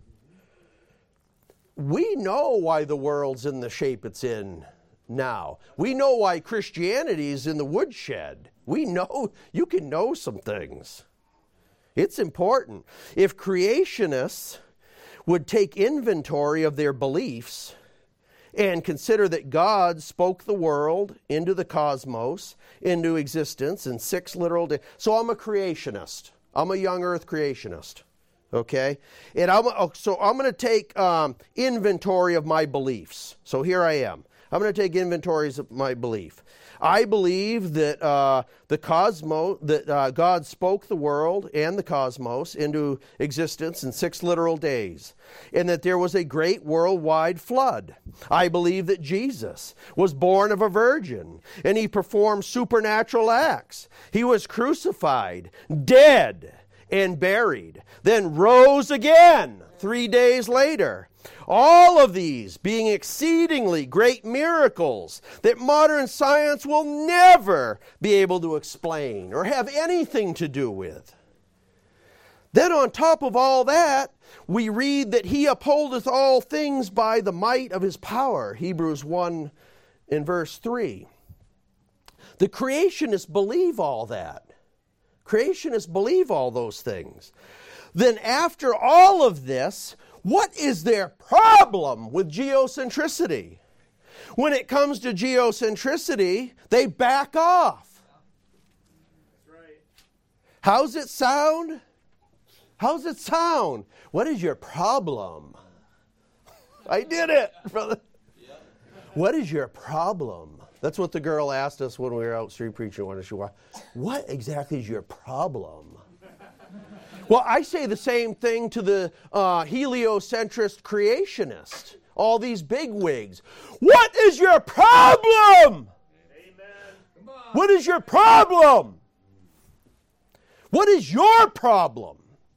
We know why the world's in the shape it's in now. We know why Christianity is in the woodshed. We know, you can know some things. It's important. If creationists would take inventory of their beliefs and consider that God spoke the world into the cosmos, into existence in six literal days. So I'm a creationist. I'm a young earth creationist. Okay? And I'm, so I'm going to take um, inventory of my beliefs. So here I am. I'm going to take inventories of my belief. I believe that uh, the cosmos, that uh, God spoke the world and the cosmos into existence in six literal days, and that there was a great worldwide flood. I believe that Jesus was born of a virgin, and he performed supernatural acts. He was crucified, dead, and buried, then rose again three days later. All of these being exceedingly great miracles that modern science will never be able to explain or have anything to do with. Then on top of all that, we read that he upholdeth all things by the might of his power. Hebrews one in verse three. The creationists believe all that. Creationists believe all those things. Then after all of this, what is their problem with geocentricity? When it comes to geocentricity, they back off. That's right. How's it sound? How's it sound? What is your problem? I did it, brother. What is your problem? That's what the girl asked us when we were out street preaching. When she was, what exactly is your problem? Well, I say the same thing to the uh, heliocentrist creationist. All these bigwigs. What is your problem? Amen. What is your problem? What is your problem?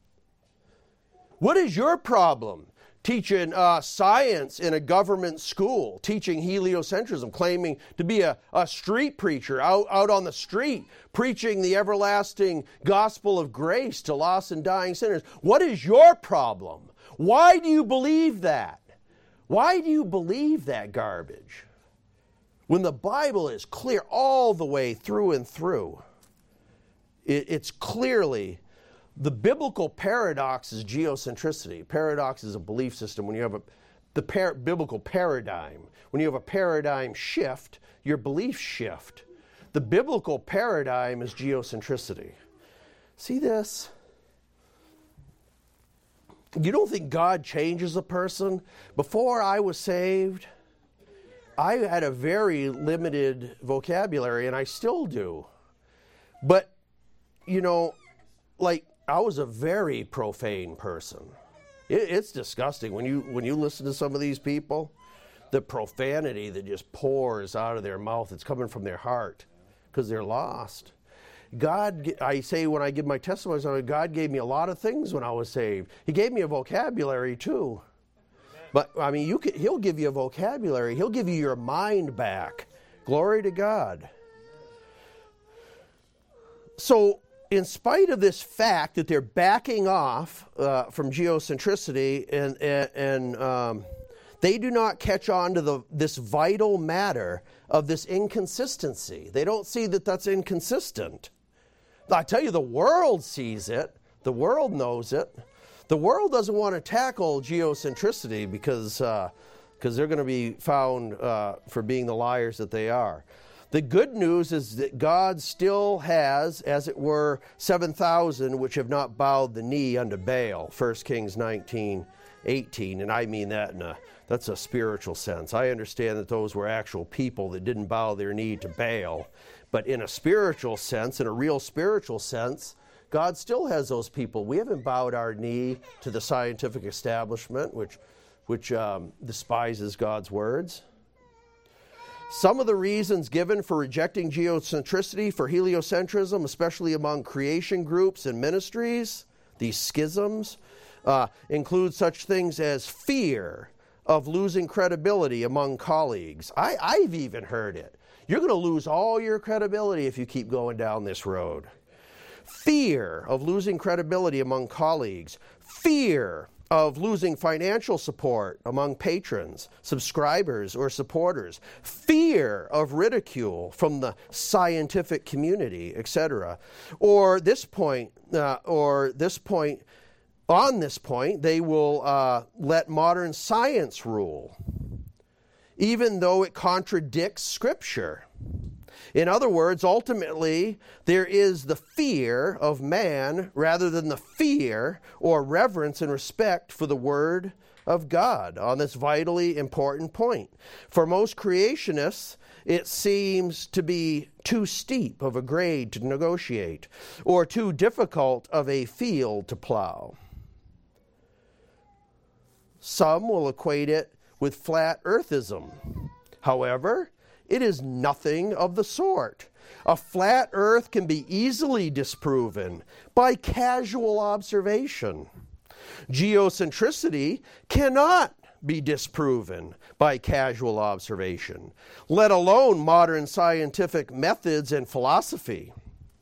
What is your problem? Teaching uh, science in a government school, teaching heliocentrism, claiming to be a, a street preacher out, out on the street, preaching the everlasting gospel of grace to lost and dying sinners. What is your problem? Why do you believe that? Why do you believe that garbage? When the Bible is clear all the way through and through, it, it's clearly... The biblical paradox is geocentricity. Paradox is a belief system. When you have a, the par, biblical paradigm, when you have a paradigm shift, your beliefs shift. The biblical paradigm is geocentricity. See this? You don't think God changes a person? Before I was saved, I had a very limited vocabulary, and I still do. But, you know, like, I was a very profane person. It, it's disgusting when you when you listen to some of these people, the profanity that just pours out of their mouth. It's coming from their heart because they're lost. God, I say when I give my testimony, God gave me a lot of things when I was saved. He gave me a vocabulary too. But I mean, you can, He'll give you a vocabulary. He'll give you your mind back. Glory to God. So, in spite of this fact that they're backing off uh, from geocentricity and, and, and um, they do not catch on to the, this vital matter of this inconsistency. They don't see that that's inconsistent. I tell you, the world sees it. The world knows it. The world doesn't want to tackle geocentricity because uh, because they're going to be found uh, for being the liars that they are. The good news is that God still has, as it were, seven thousand which have not bowed the knee unto Baal, First Kings nineteen eighteen, and I mean that in a, that's a spiritual sense. I understand that those were actual people that didn't bow their knee to Baal, but in a spiritual sense, in a real spiritual sense, God still has those people. We haven't bowed our knee to the scientific establishment, which, which um, despises God's words. Some of the reasons given for rejecting geocentricity, for heliocentrism, especially among creation groups and ministries, these schisms, uh, include such things as fear of losing credibility among colleagues. I, I've even heard it. You're going to lose all your credibility if you keep going down this road. Fear of losing credibility among colleagues. Fear of losing financial support among patrons, subscribers, or supporters. Fear of ridicule from the scientific community, et cetera. Or this point, uh, or this point, on this point, they will uh, let modern science rule, even though it contradicts Scripture. In other words, ultimately, there is the fear of man rather than the fear or reverence and respect for the Word of God on this vitally important point. For most creationists, it seems to be too steep of a grade to negotiate or too difficult of a field to plow. Some will equate it with flat earthism. However, it is nothing of the sort. A flat earth can be easily disproven by casual observation. Geocentricity cannot be disproven by casual observation, let alone modern scientific methods and philosophy.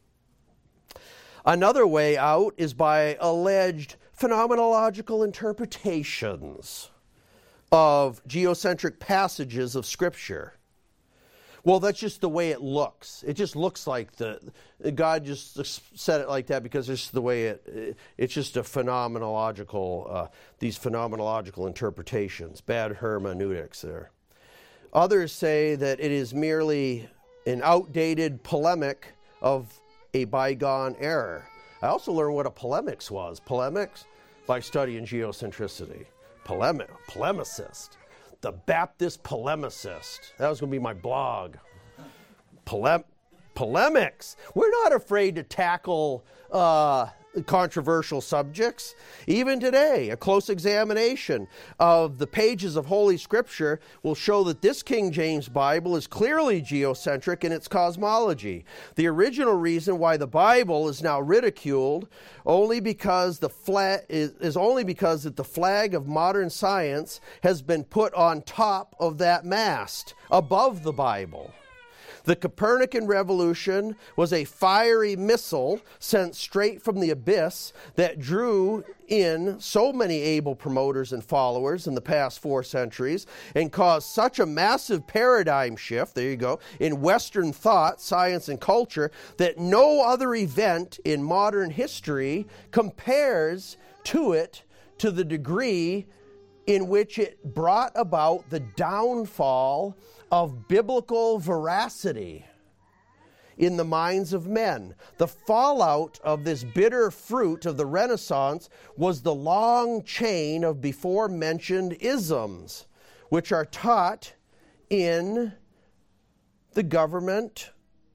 Another way out is by alleged phenomenological interpretations of geocentric passages of Scripture. Well, that's just the way it looks. It just looks like the God just said it like that because it's the way it. It's just a phenomenological. Uh, these phenomenological interpretations, bad hermeneutics there. Others say that it is merely an outdated polemic of a bygone era. I also learned what a polemics was. Polemics by studying geocentricity. Polemic, polemicist. The Baptist polemicist. That was going to be my blog. Polem- polemics. We're not afraid to tackle uh, controversial subjects. Even today, a close examination of the pages of Holy Scripture will show that this King James Bible is clearly geocentric in its cosmology. The original reason why the Bible is now ridiculed only because the flag is, is only because that the flag of modern science has been put on top of that mast, above the Bible. The Copernican revolution was a fiery missile sent straight from the abyss that drew in so many able promoters and followers in the past four centuries and caused such a massive paradigm shift, there you go, in Western thought, science, and culture that no other event in modern history compares to it to the degree in which it brought about the downfall of biblical veracity in the minds of men. The fallout of this bitter fruit of the Renaissance was the long chain of before-mentioned isms, which are taught in the government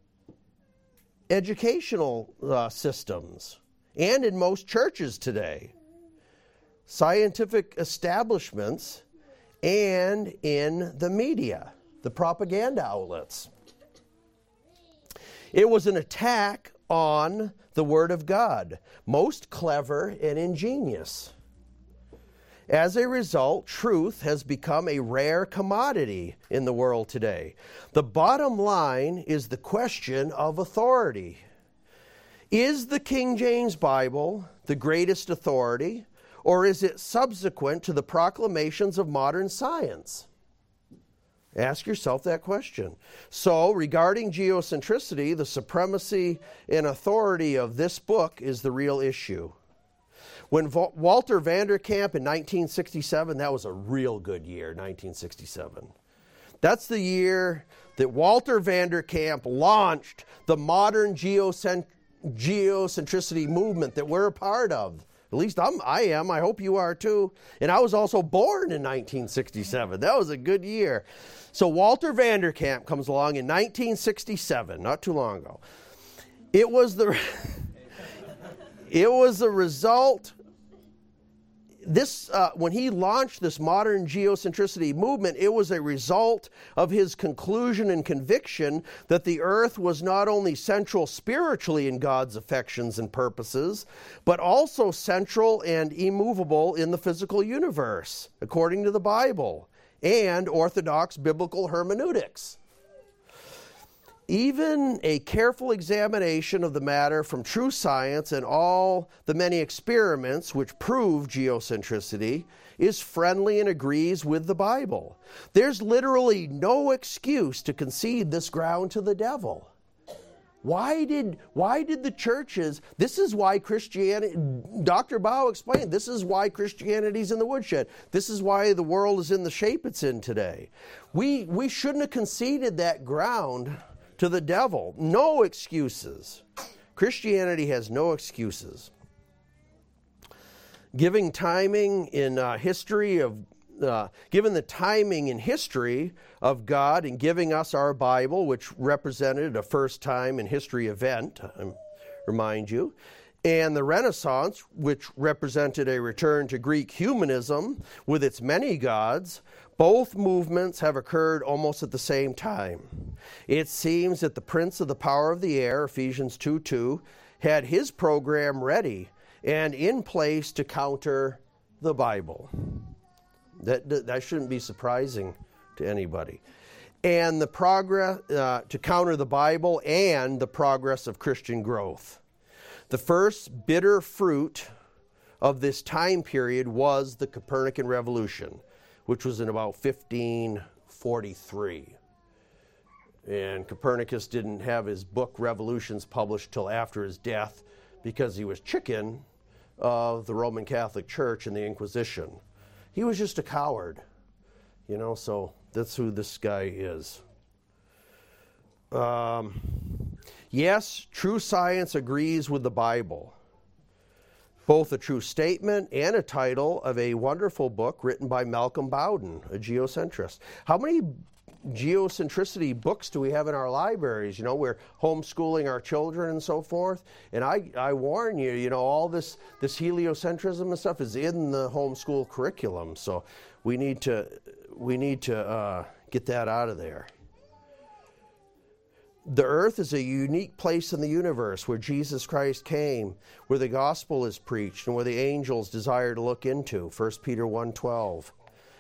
educational uh, systems and in most churches today, scientific establishments, and in the media, the propaganda outlets. It was an attack on the Word of God, most clever and ingenious. As a result, truth has become a rare commodity in the world today. The bottom line is the question of authority. Is the King James Bible the greatest authority, or is it subsequent to the proclamations of modern science? Ask yourself that question. So, regarding geocentricity, the supremacy and authority of this book is the real issue. When Vo- Walter Vanderkamp in nineteen sixty-seven, that was a real good year, nineteen sixty-seven. That's the year that Walter Vanderkamp launched the modern geocent- geocentricity movement that we're a part of. At least I'm, I am. I hope you are too. And I was also born in nineteen sixty-seven. That was a good year. So Walter Vanderkamp comes along in nineteen sixty-seven, not too long ago. It was the, it was the result. This, uh, when he launched this modern geocentricity movement, it was a result of his conclusion and conviction that the earth was not only central spiritually in God's affections and purposes, but also central and immovable in the physical universe, according to the Bible and Orthodox biblical hermeneutics. Even a careful examination of the matter from true science and all the many experiments which prove geocentricity is friendly and agrees with the Bible. There's literally no excuse to concede this ground to the devil. Why did, why did the churches, this is why Christianity, Doctor Bao explained, this is why Christianity's in the woodshed. This is why the world is in the shape it's in today. We, we shouldn't have conceded that ground to the devil. No excuses. Christianity has no excuses. Giving timing in uh, history of, uh, given the timing in history of God and giving us our Bible, which represented a first time in history event, I remind you, and the Renaissance, which represented a return to Greek humanism with its many gods, both movements have occurred almost at the same time. It seems that the prince of the power of the air, Ephesians two two, had his program ready and in place to counter the Bible. That, that shouldn't be surprising to anybody. And the progress, uh, to counter the Bible and the progress of Christian growth. The first bitter fruit of this time period was the Copernican Revolution, which was in about fifteen forty-three. And Copernicus didn't have his book Revolutions published till after his death because he was chicken of the Roman Catholic Church and the Inquisition. He was just a coward, you know, so that's who this guy is. Um, yes, true science agrees with the Bible. Both a true statement and a title of a wonderful book written by Malcolm Bowden, a geocentrist. How many geocentricity books do we have in our libraries? You know, we're homeschooling our children and so forth. And I, I warn you, you know, all this, this heliocentrism and stuff is in the homeschool curriculum. So we need to, we need to uh, get that out of there. The earth is a unique place in the universe where Jesus Christ came, where the gospel is preached, and where the angels desire to look into, First Peter one twelve.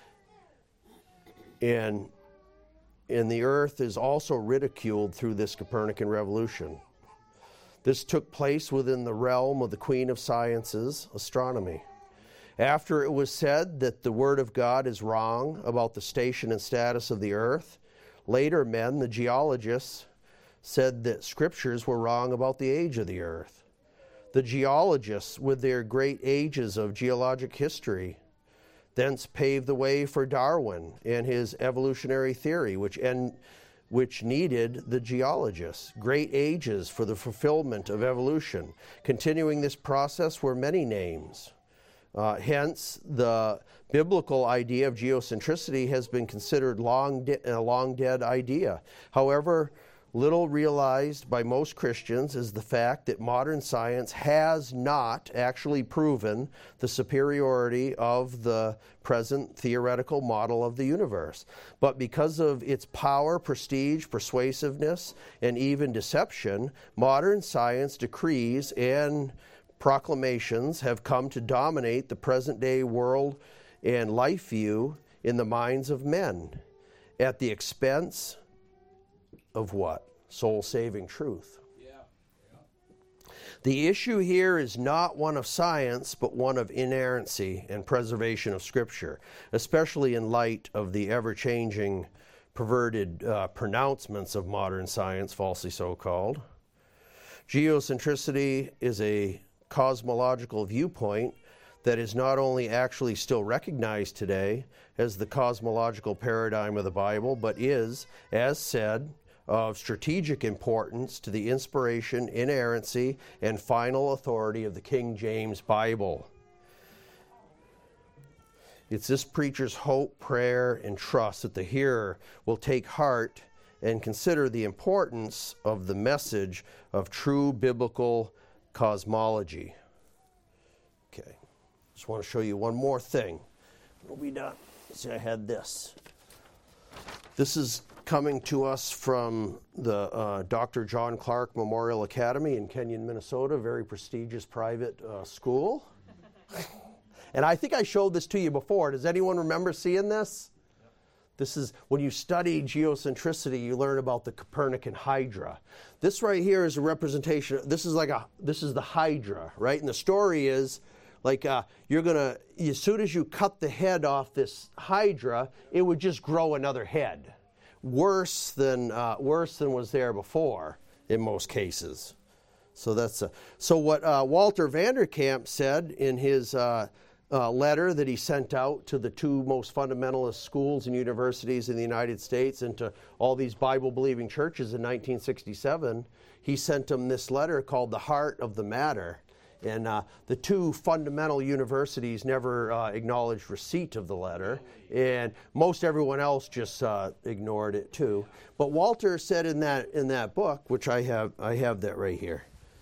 And, and the earth is also ridiculed through this Copernican revolution. This took place within the realm of the Queen of Sciences, astronomy. After it was said that the Word of God is wrong about the station and status of the earth, later men, the geologists, said that scriptures were wrong about the age of the earth. The geologists, with their great ages of geologic history, thence paved the way for Darwin and his evolutionary theory, which, en- which needed the geologists. Great ages for the fulfillment of evolution. Continuing this process were many names. Uh, hence, the biblical idea of geocentricity has been considered long de- a long dead idea. However, little realized by most Christians is the fact that modern science has not actually proven the superiority of the present theoretical model of the universe. But because of its power, prestige, persuasiveness, and even deception, modern science decrees and proclamations have come to dominate the present-day world and life view in the minds of men at the expense of what? Soul-saving truth. Yeah. Yeah. The issue here is not one of science, but one of inerrancy and preservation of Scripture, especially in light of the ever-changing, perverted uh, pronouncements of modern science, falsely so-called. Geocentricity is a cosmological viewpoint that is not only actually still recognized today as the cosmological paradigm of the Bible, but is, as said, of strategic importance to the inspiration, inerrancy, and final authority of the King James Bible. It's this preacher's hope, prayer, and trust that the hearer will take heart and consider the importance of the message of true biblical cosmology. Okay, just want to show you one more thing. We'll be done. See, I had this. This is coming to us from the uh, Doctor John Clark Memorial Academy in Kenyon, Minnesota, very prestigious private uh, school. And I think I showed this to you before. Does anyone remember seeing this? Yep. This is when you study geocentricity, you learn about the Copernican Hydra. This right here is a representation. This is like a. This is the Hydra, right? And the story is, like, uh, you're gonna. As soon as you cut the head off this Hydra, it would just grow another head. Worse than uh, worse than was there before in most cases. So that's a, so what uh, Walter Vanderkamp said in his uh, uh, letter that he sent out to the two most fundamentalist schools and universities in the United States and to all these Bible-believing churches in nineteen sixty-seven. He sent them this letter called "The Heart of the Matter." And uh, the two fundamental universities never uh, acknowledged receipt of the letter, and most everyone else just uh, ignored it too. But Walter said in that in that book, which I have, I have that right here.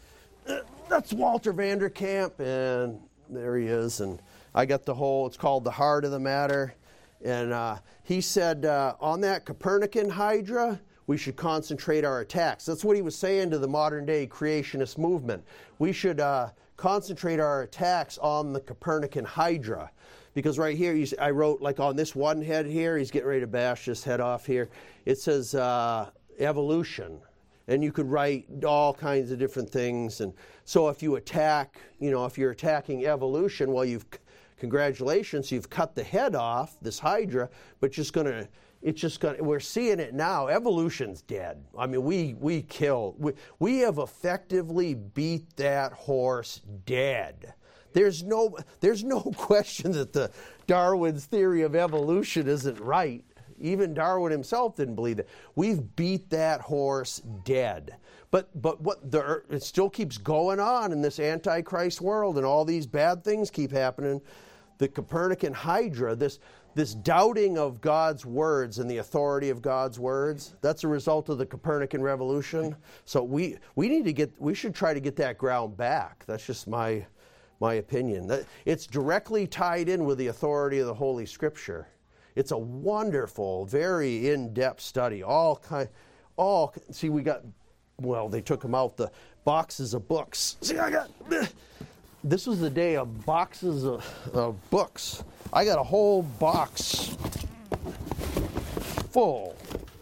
That's Walter Vanderkamp, and there he is. And I got the whole. It's called "The Heart of the Matter," and uh, he said uh, on that Copernican Hydra, we should concentrate our attacks. That's what he was saying to the modern-day creationist movement. We should uh, concentrate our attacks on the Copernican Hydra. Because right here, you see, I wrote, like on this one head here, he's getting ready to bash this head off here. It says uh, evolution. And you could write all kinds of different things. And so if you attack, you know, if you're attacking evolution, well, you've, congratulations, you've cut the head off, this Hydra, but just going to, it's just going to, we're seeing it now. Evolution's dead. I mean, we we kill, we, we have effectively beat that horse dead. There's no, there's no question that the Darwin's theory of evolution isn't right. Even Darwin himself didn't believe it. We've beat that horse dead. But but what the, it still keeps going on in this Antichrist world, and all these bad things keep happening. The Copernican Hydra, this this doubting of God's words and the authority of God's words, that's a result of the Copernican revolution. So we we need to get we should try to get that ground back. That's just my my opinion. That it's directly tied in with the authority of the Holy Scripture. It's a wonderful, very in-depth study. All kind, all see, we got. Well, they took them out the boxes of books. See, I got. This was the day of boxes of, of books. I got a whole box full.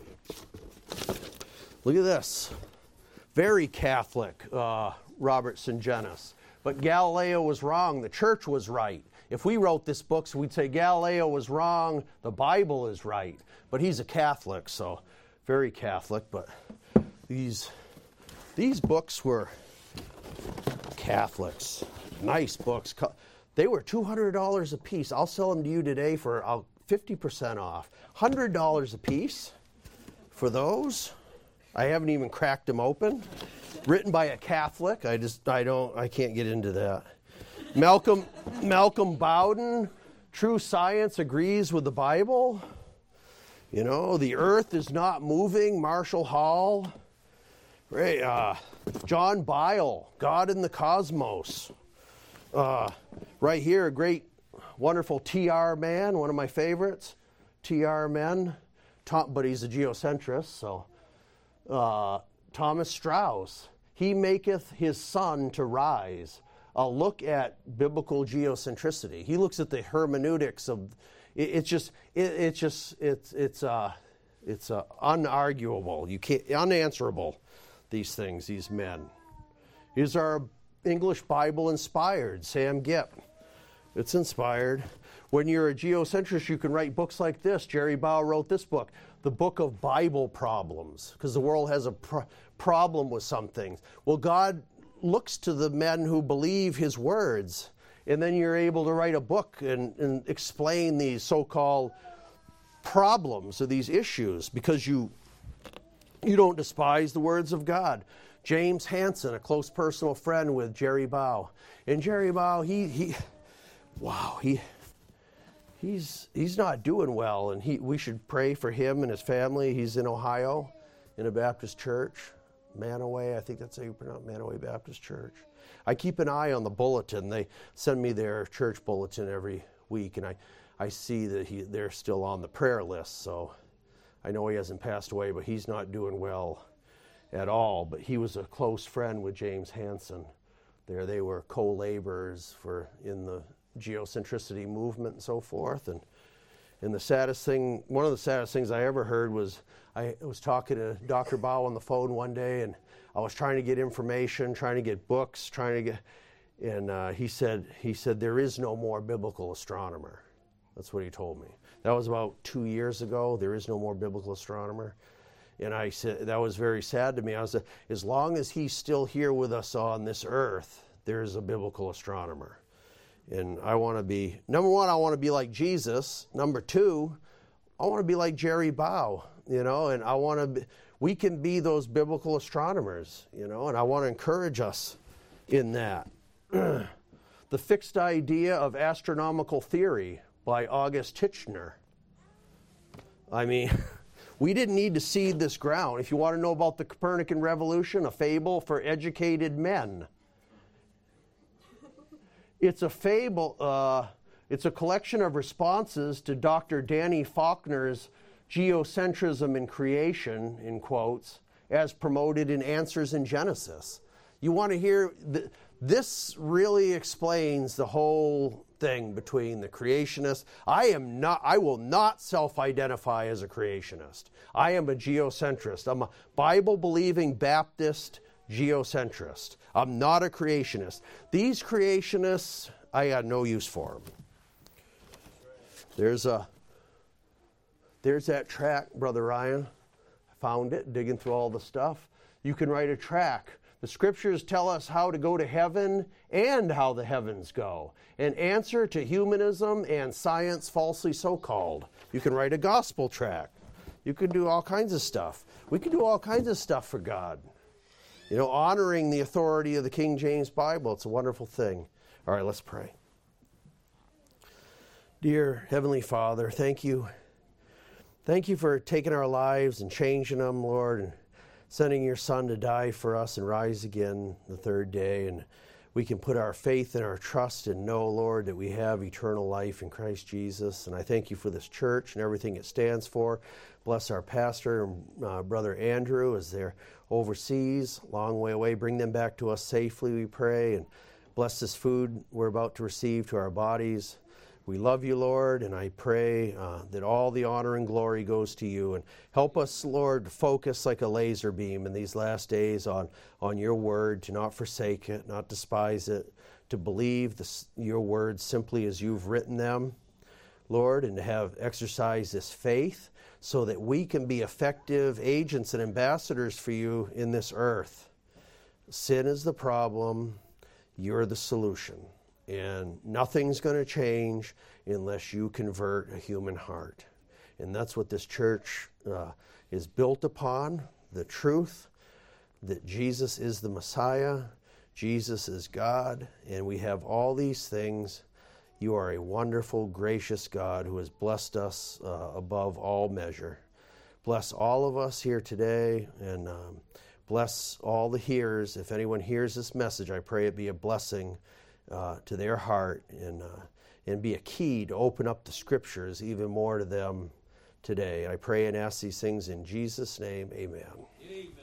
Look at this. Very Catholic, uh, Robert Sungenis. But Galileo was wrong. The church was right. If we wrote this book, so we'd say Galileo was wrong, the Bible is right. But he's a Catholic, so very Catholic. But these these books were Catholics. Nice books. They were two hundred dollars a piece. I'll sell them to you today for uh, fifty percent off. one hundred dollars a piece for those. I haven't even cracked them open. Written by a Catholic. I just, I don't, I can't get into that. Malcolm Malcolm Bowden, True Science Agrees with the Bible. You know, The Earth is Not Moving, Marshall Hall. Right, uh, John Byle, God in the Cosmos. Uh, right here, a great, wonderful T R man, one of my favorites. T R men, Tom, but he's a geocentrist, so. Uh, Thomas Strauss, He Maketh His Sun to Rise. A look at biblical geocentricity. He looks at the hermeneutics of it, it's just it, it's just it's it's uh it's uh, unarguable. You can't unanswerable these things, these men. These are English Bible inspired, Sam Gipp. It's inspired. When you're a geocentrist, you can write books like this. Jerry Bow wrote this book, The Book of Bible Problems, because the world has a pro- problem with some things. Well, God looks to the men who believe his words, and then you're able to write a book and, and explain these so-called problems or these issues because you you don't despise the words of God. James Hansen, a close personal friend with Jerry Bow. And Jerry Bow, he, he wow, he he's he's not doing well, and he we should pray for him and his family. He's in Ohio, in a Baptist church, Manaway. I think that's how you pronounce Manaway Baptist Church. I keep an eye on the bulletin. They send me their church bulletin every week, and I, I see that he they're still on the prayer list. So I know he hasn't passed away, but he's not doing well at all. But he was a close friend with James Hansen. There they were co-laborers for in the geocentricity movement and so forth. And and the saddest thing, one of the saddest things I ever heard was I was talking to Doctor Bao on the phone one day, and I was trying to get information, trying to get books, trying to get, and uh, he said he said there is no more biblical astronomer. That's what he told me. That was about two years ago. There is no more biblical astronomer. And I said, that was very sad to me. I was, as long as he's still here with us on this earth, there's a biblical astronomer. And I want to be, number one, I want to be like Jesus. Number two, I want to be like Jerry Bao, you know, and I want to be, we can be those biblical astronomers, you know, and I want to encourage us in that. The Fixed Idea of Astronomical Theory by August Titchener. I mean... We didn't need to seed this ground. If you want to know about the Copernican revolution, a fable for educated men. It's a fable, uh, it's a collection of responses to Doctor Danny Faulkner's geocentrism in creation, in quotes, as promoted in Answers in Genesis. You want to hear, th- this really explains the whole thing between the creationists. I am not, I will not self-identify as a creationist. I am a geocentrist. I'm a Bible-believing Baptist geocentrist. I'm not a creationist. These creationists, I got no use for them. There's a, there's that track, Brother Ryan. I found it, digging through all the stuff. You can write a track. The scriptures tell us how to go to heaven and how the heavens go. An answer to humanism and science falsely so-called. You can write a gospel tract. You can do all kinds of stuff. We can do all kinds of stuff for God. You know, honoring the authority of the King James Bible. It's a wonderful thing. All right, let's pray. Dear Heavenly Father, thank you. Thank you for taking our lives and changing them, Lord, and sending your Son to die for us and rise again the third day. And we can put our faith and our trust and know, Lord, that we have eternal life in Christ Jesus. And I thank you for this church and everything it stands for. Bless our pastor and uh, Brother Andrew as they're overseas, long way away. Bring them back to us safely, we pray. And bless this food we're about to receive to our bodies. We love you, Lord, and I pray uh, that all the honor and glory goes to you. And help us, Lord, to focus like a laser beam in these last days on, on your word, to not forsake it, not despise it, to believe this, your words simply as you've written them, Lord, and to have exercised this faith so that we can be effective agents and ambassadors for you in this earth. Sin is the problem. You're the solution. And nothing's going to change unless you convert a human heart. And that's what this church uh, is built upon, the truth that Jesus is the Messiah, Jesus is God, and we have all these things. You are a wonderful, gracious God who has blessed us uh, above all measure. Bless all of us here today, and um, bless all the hearers. If anyone hears this message, I pray it be a blessing Uh, to their heart and uh, and be a key to open up the scriptures even more to them today. I pray and ask these things in Jesus' name. Amen. Amen.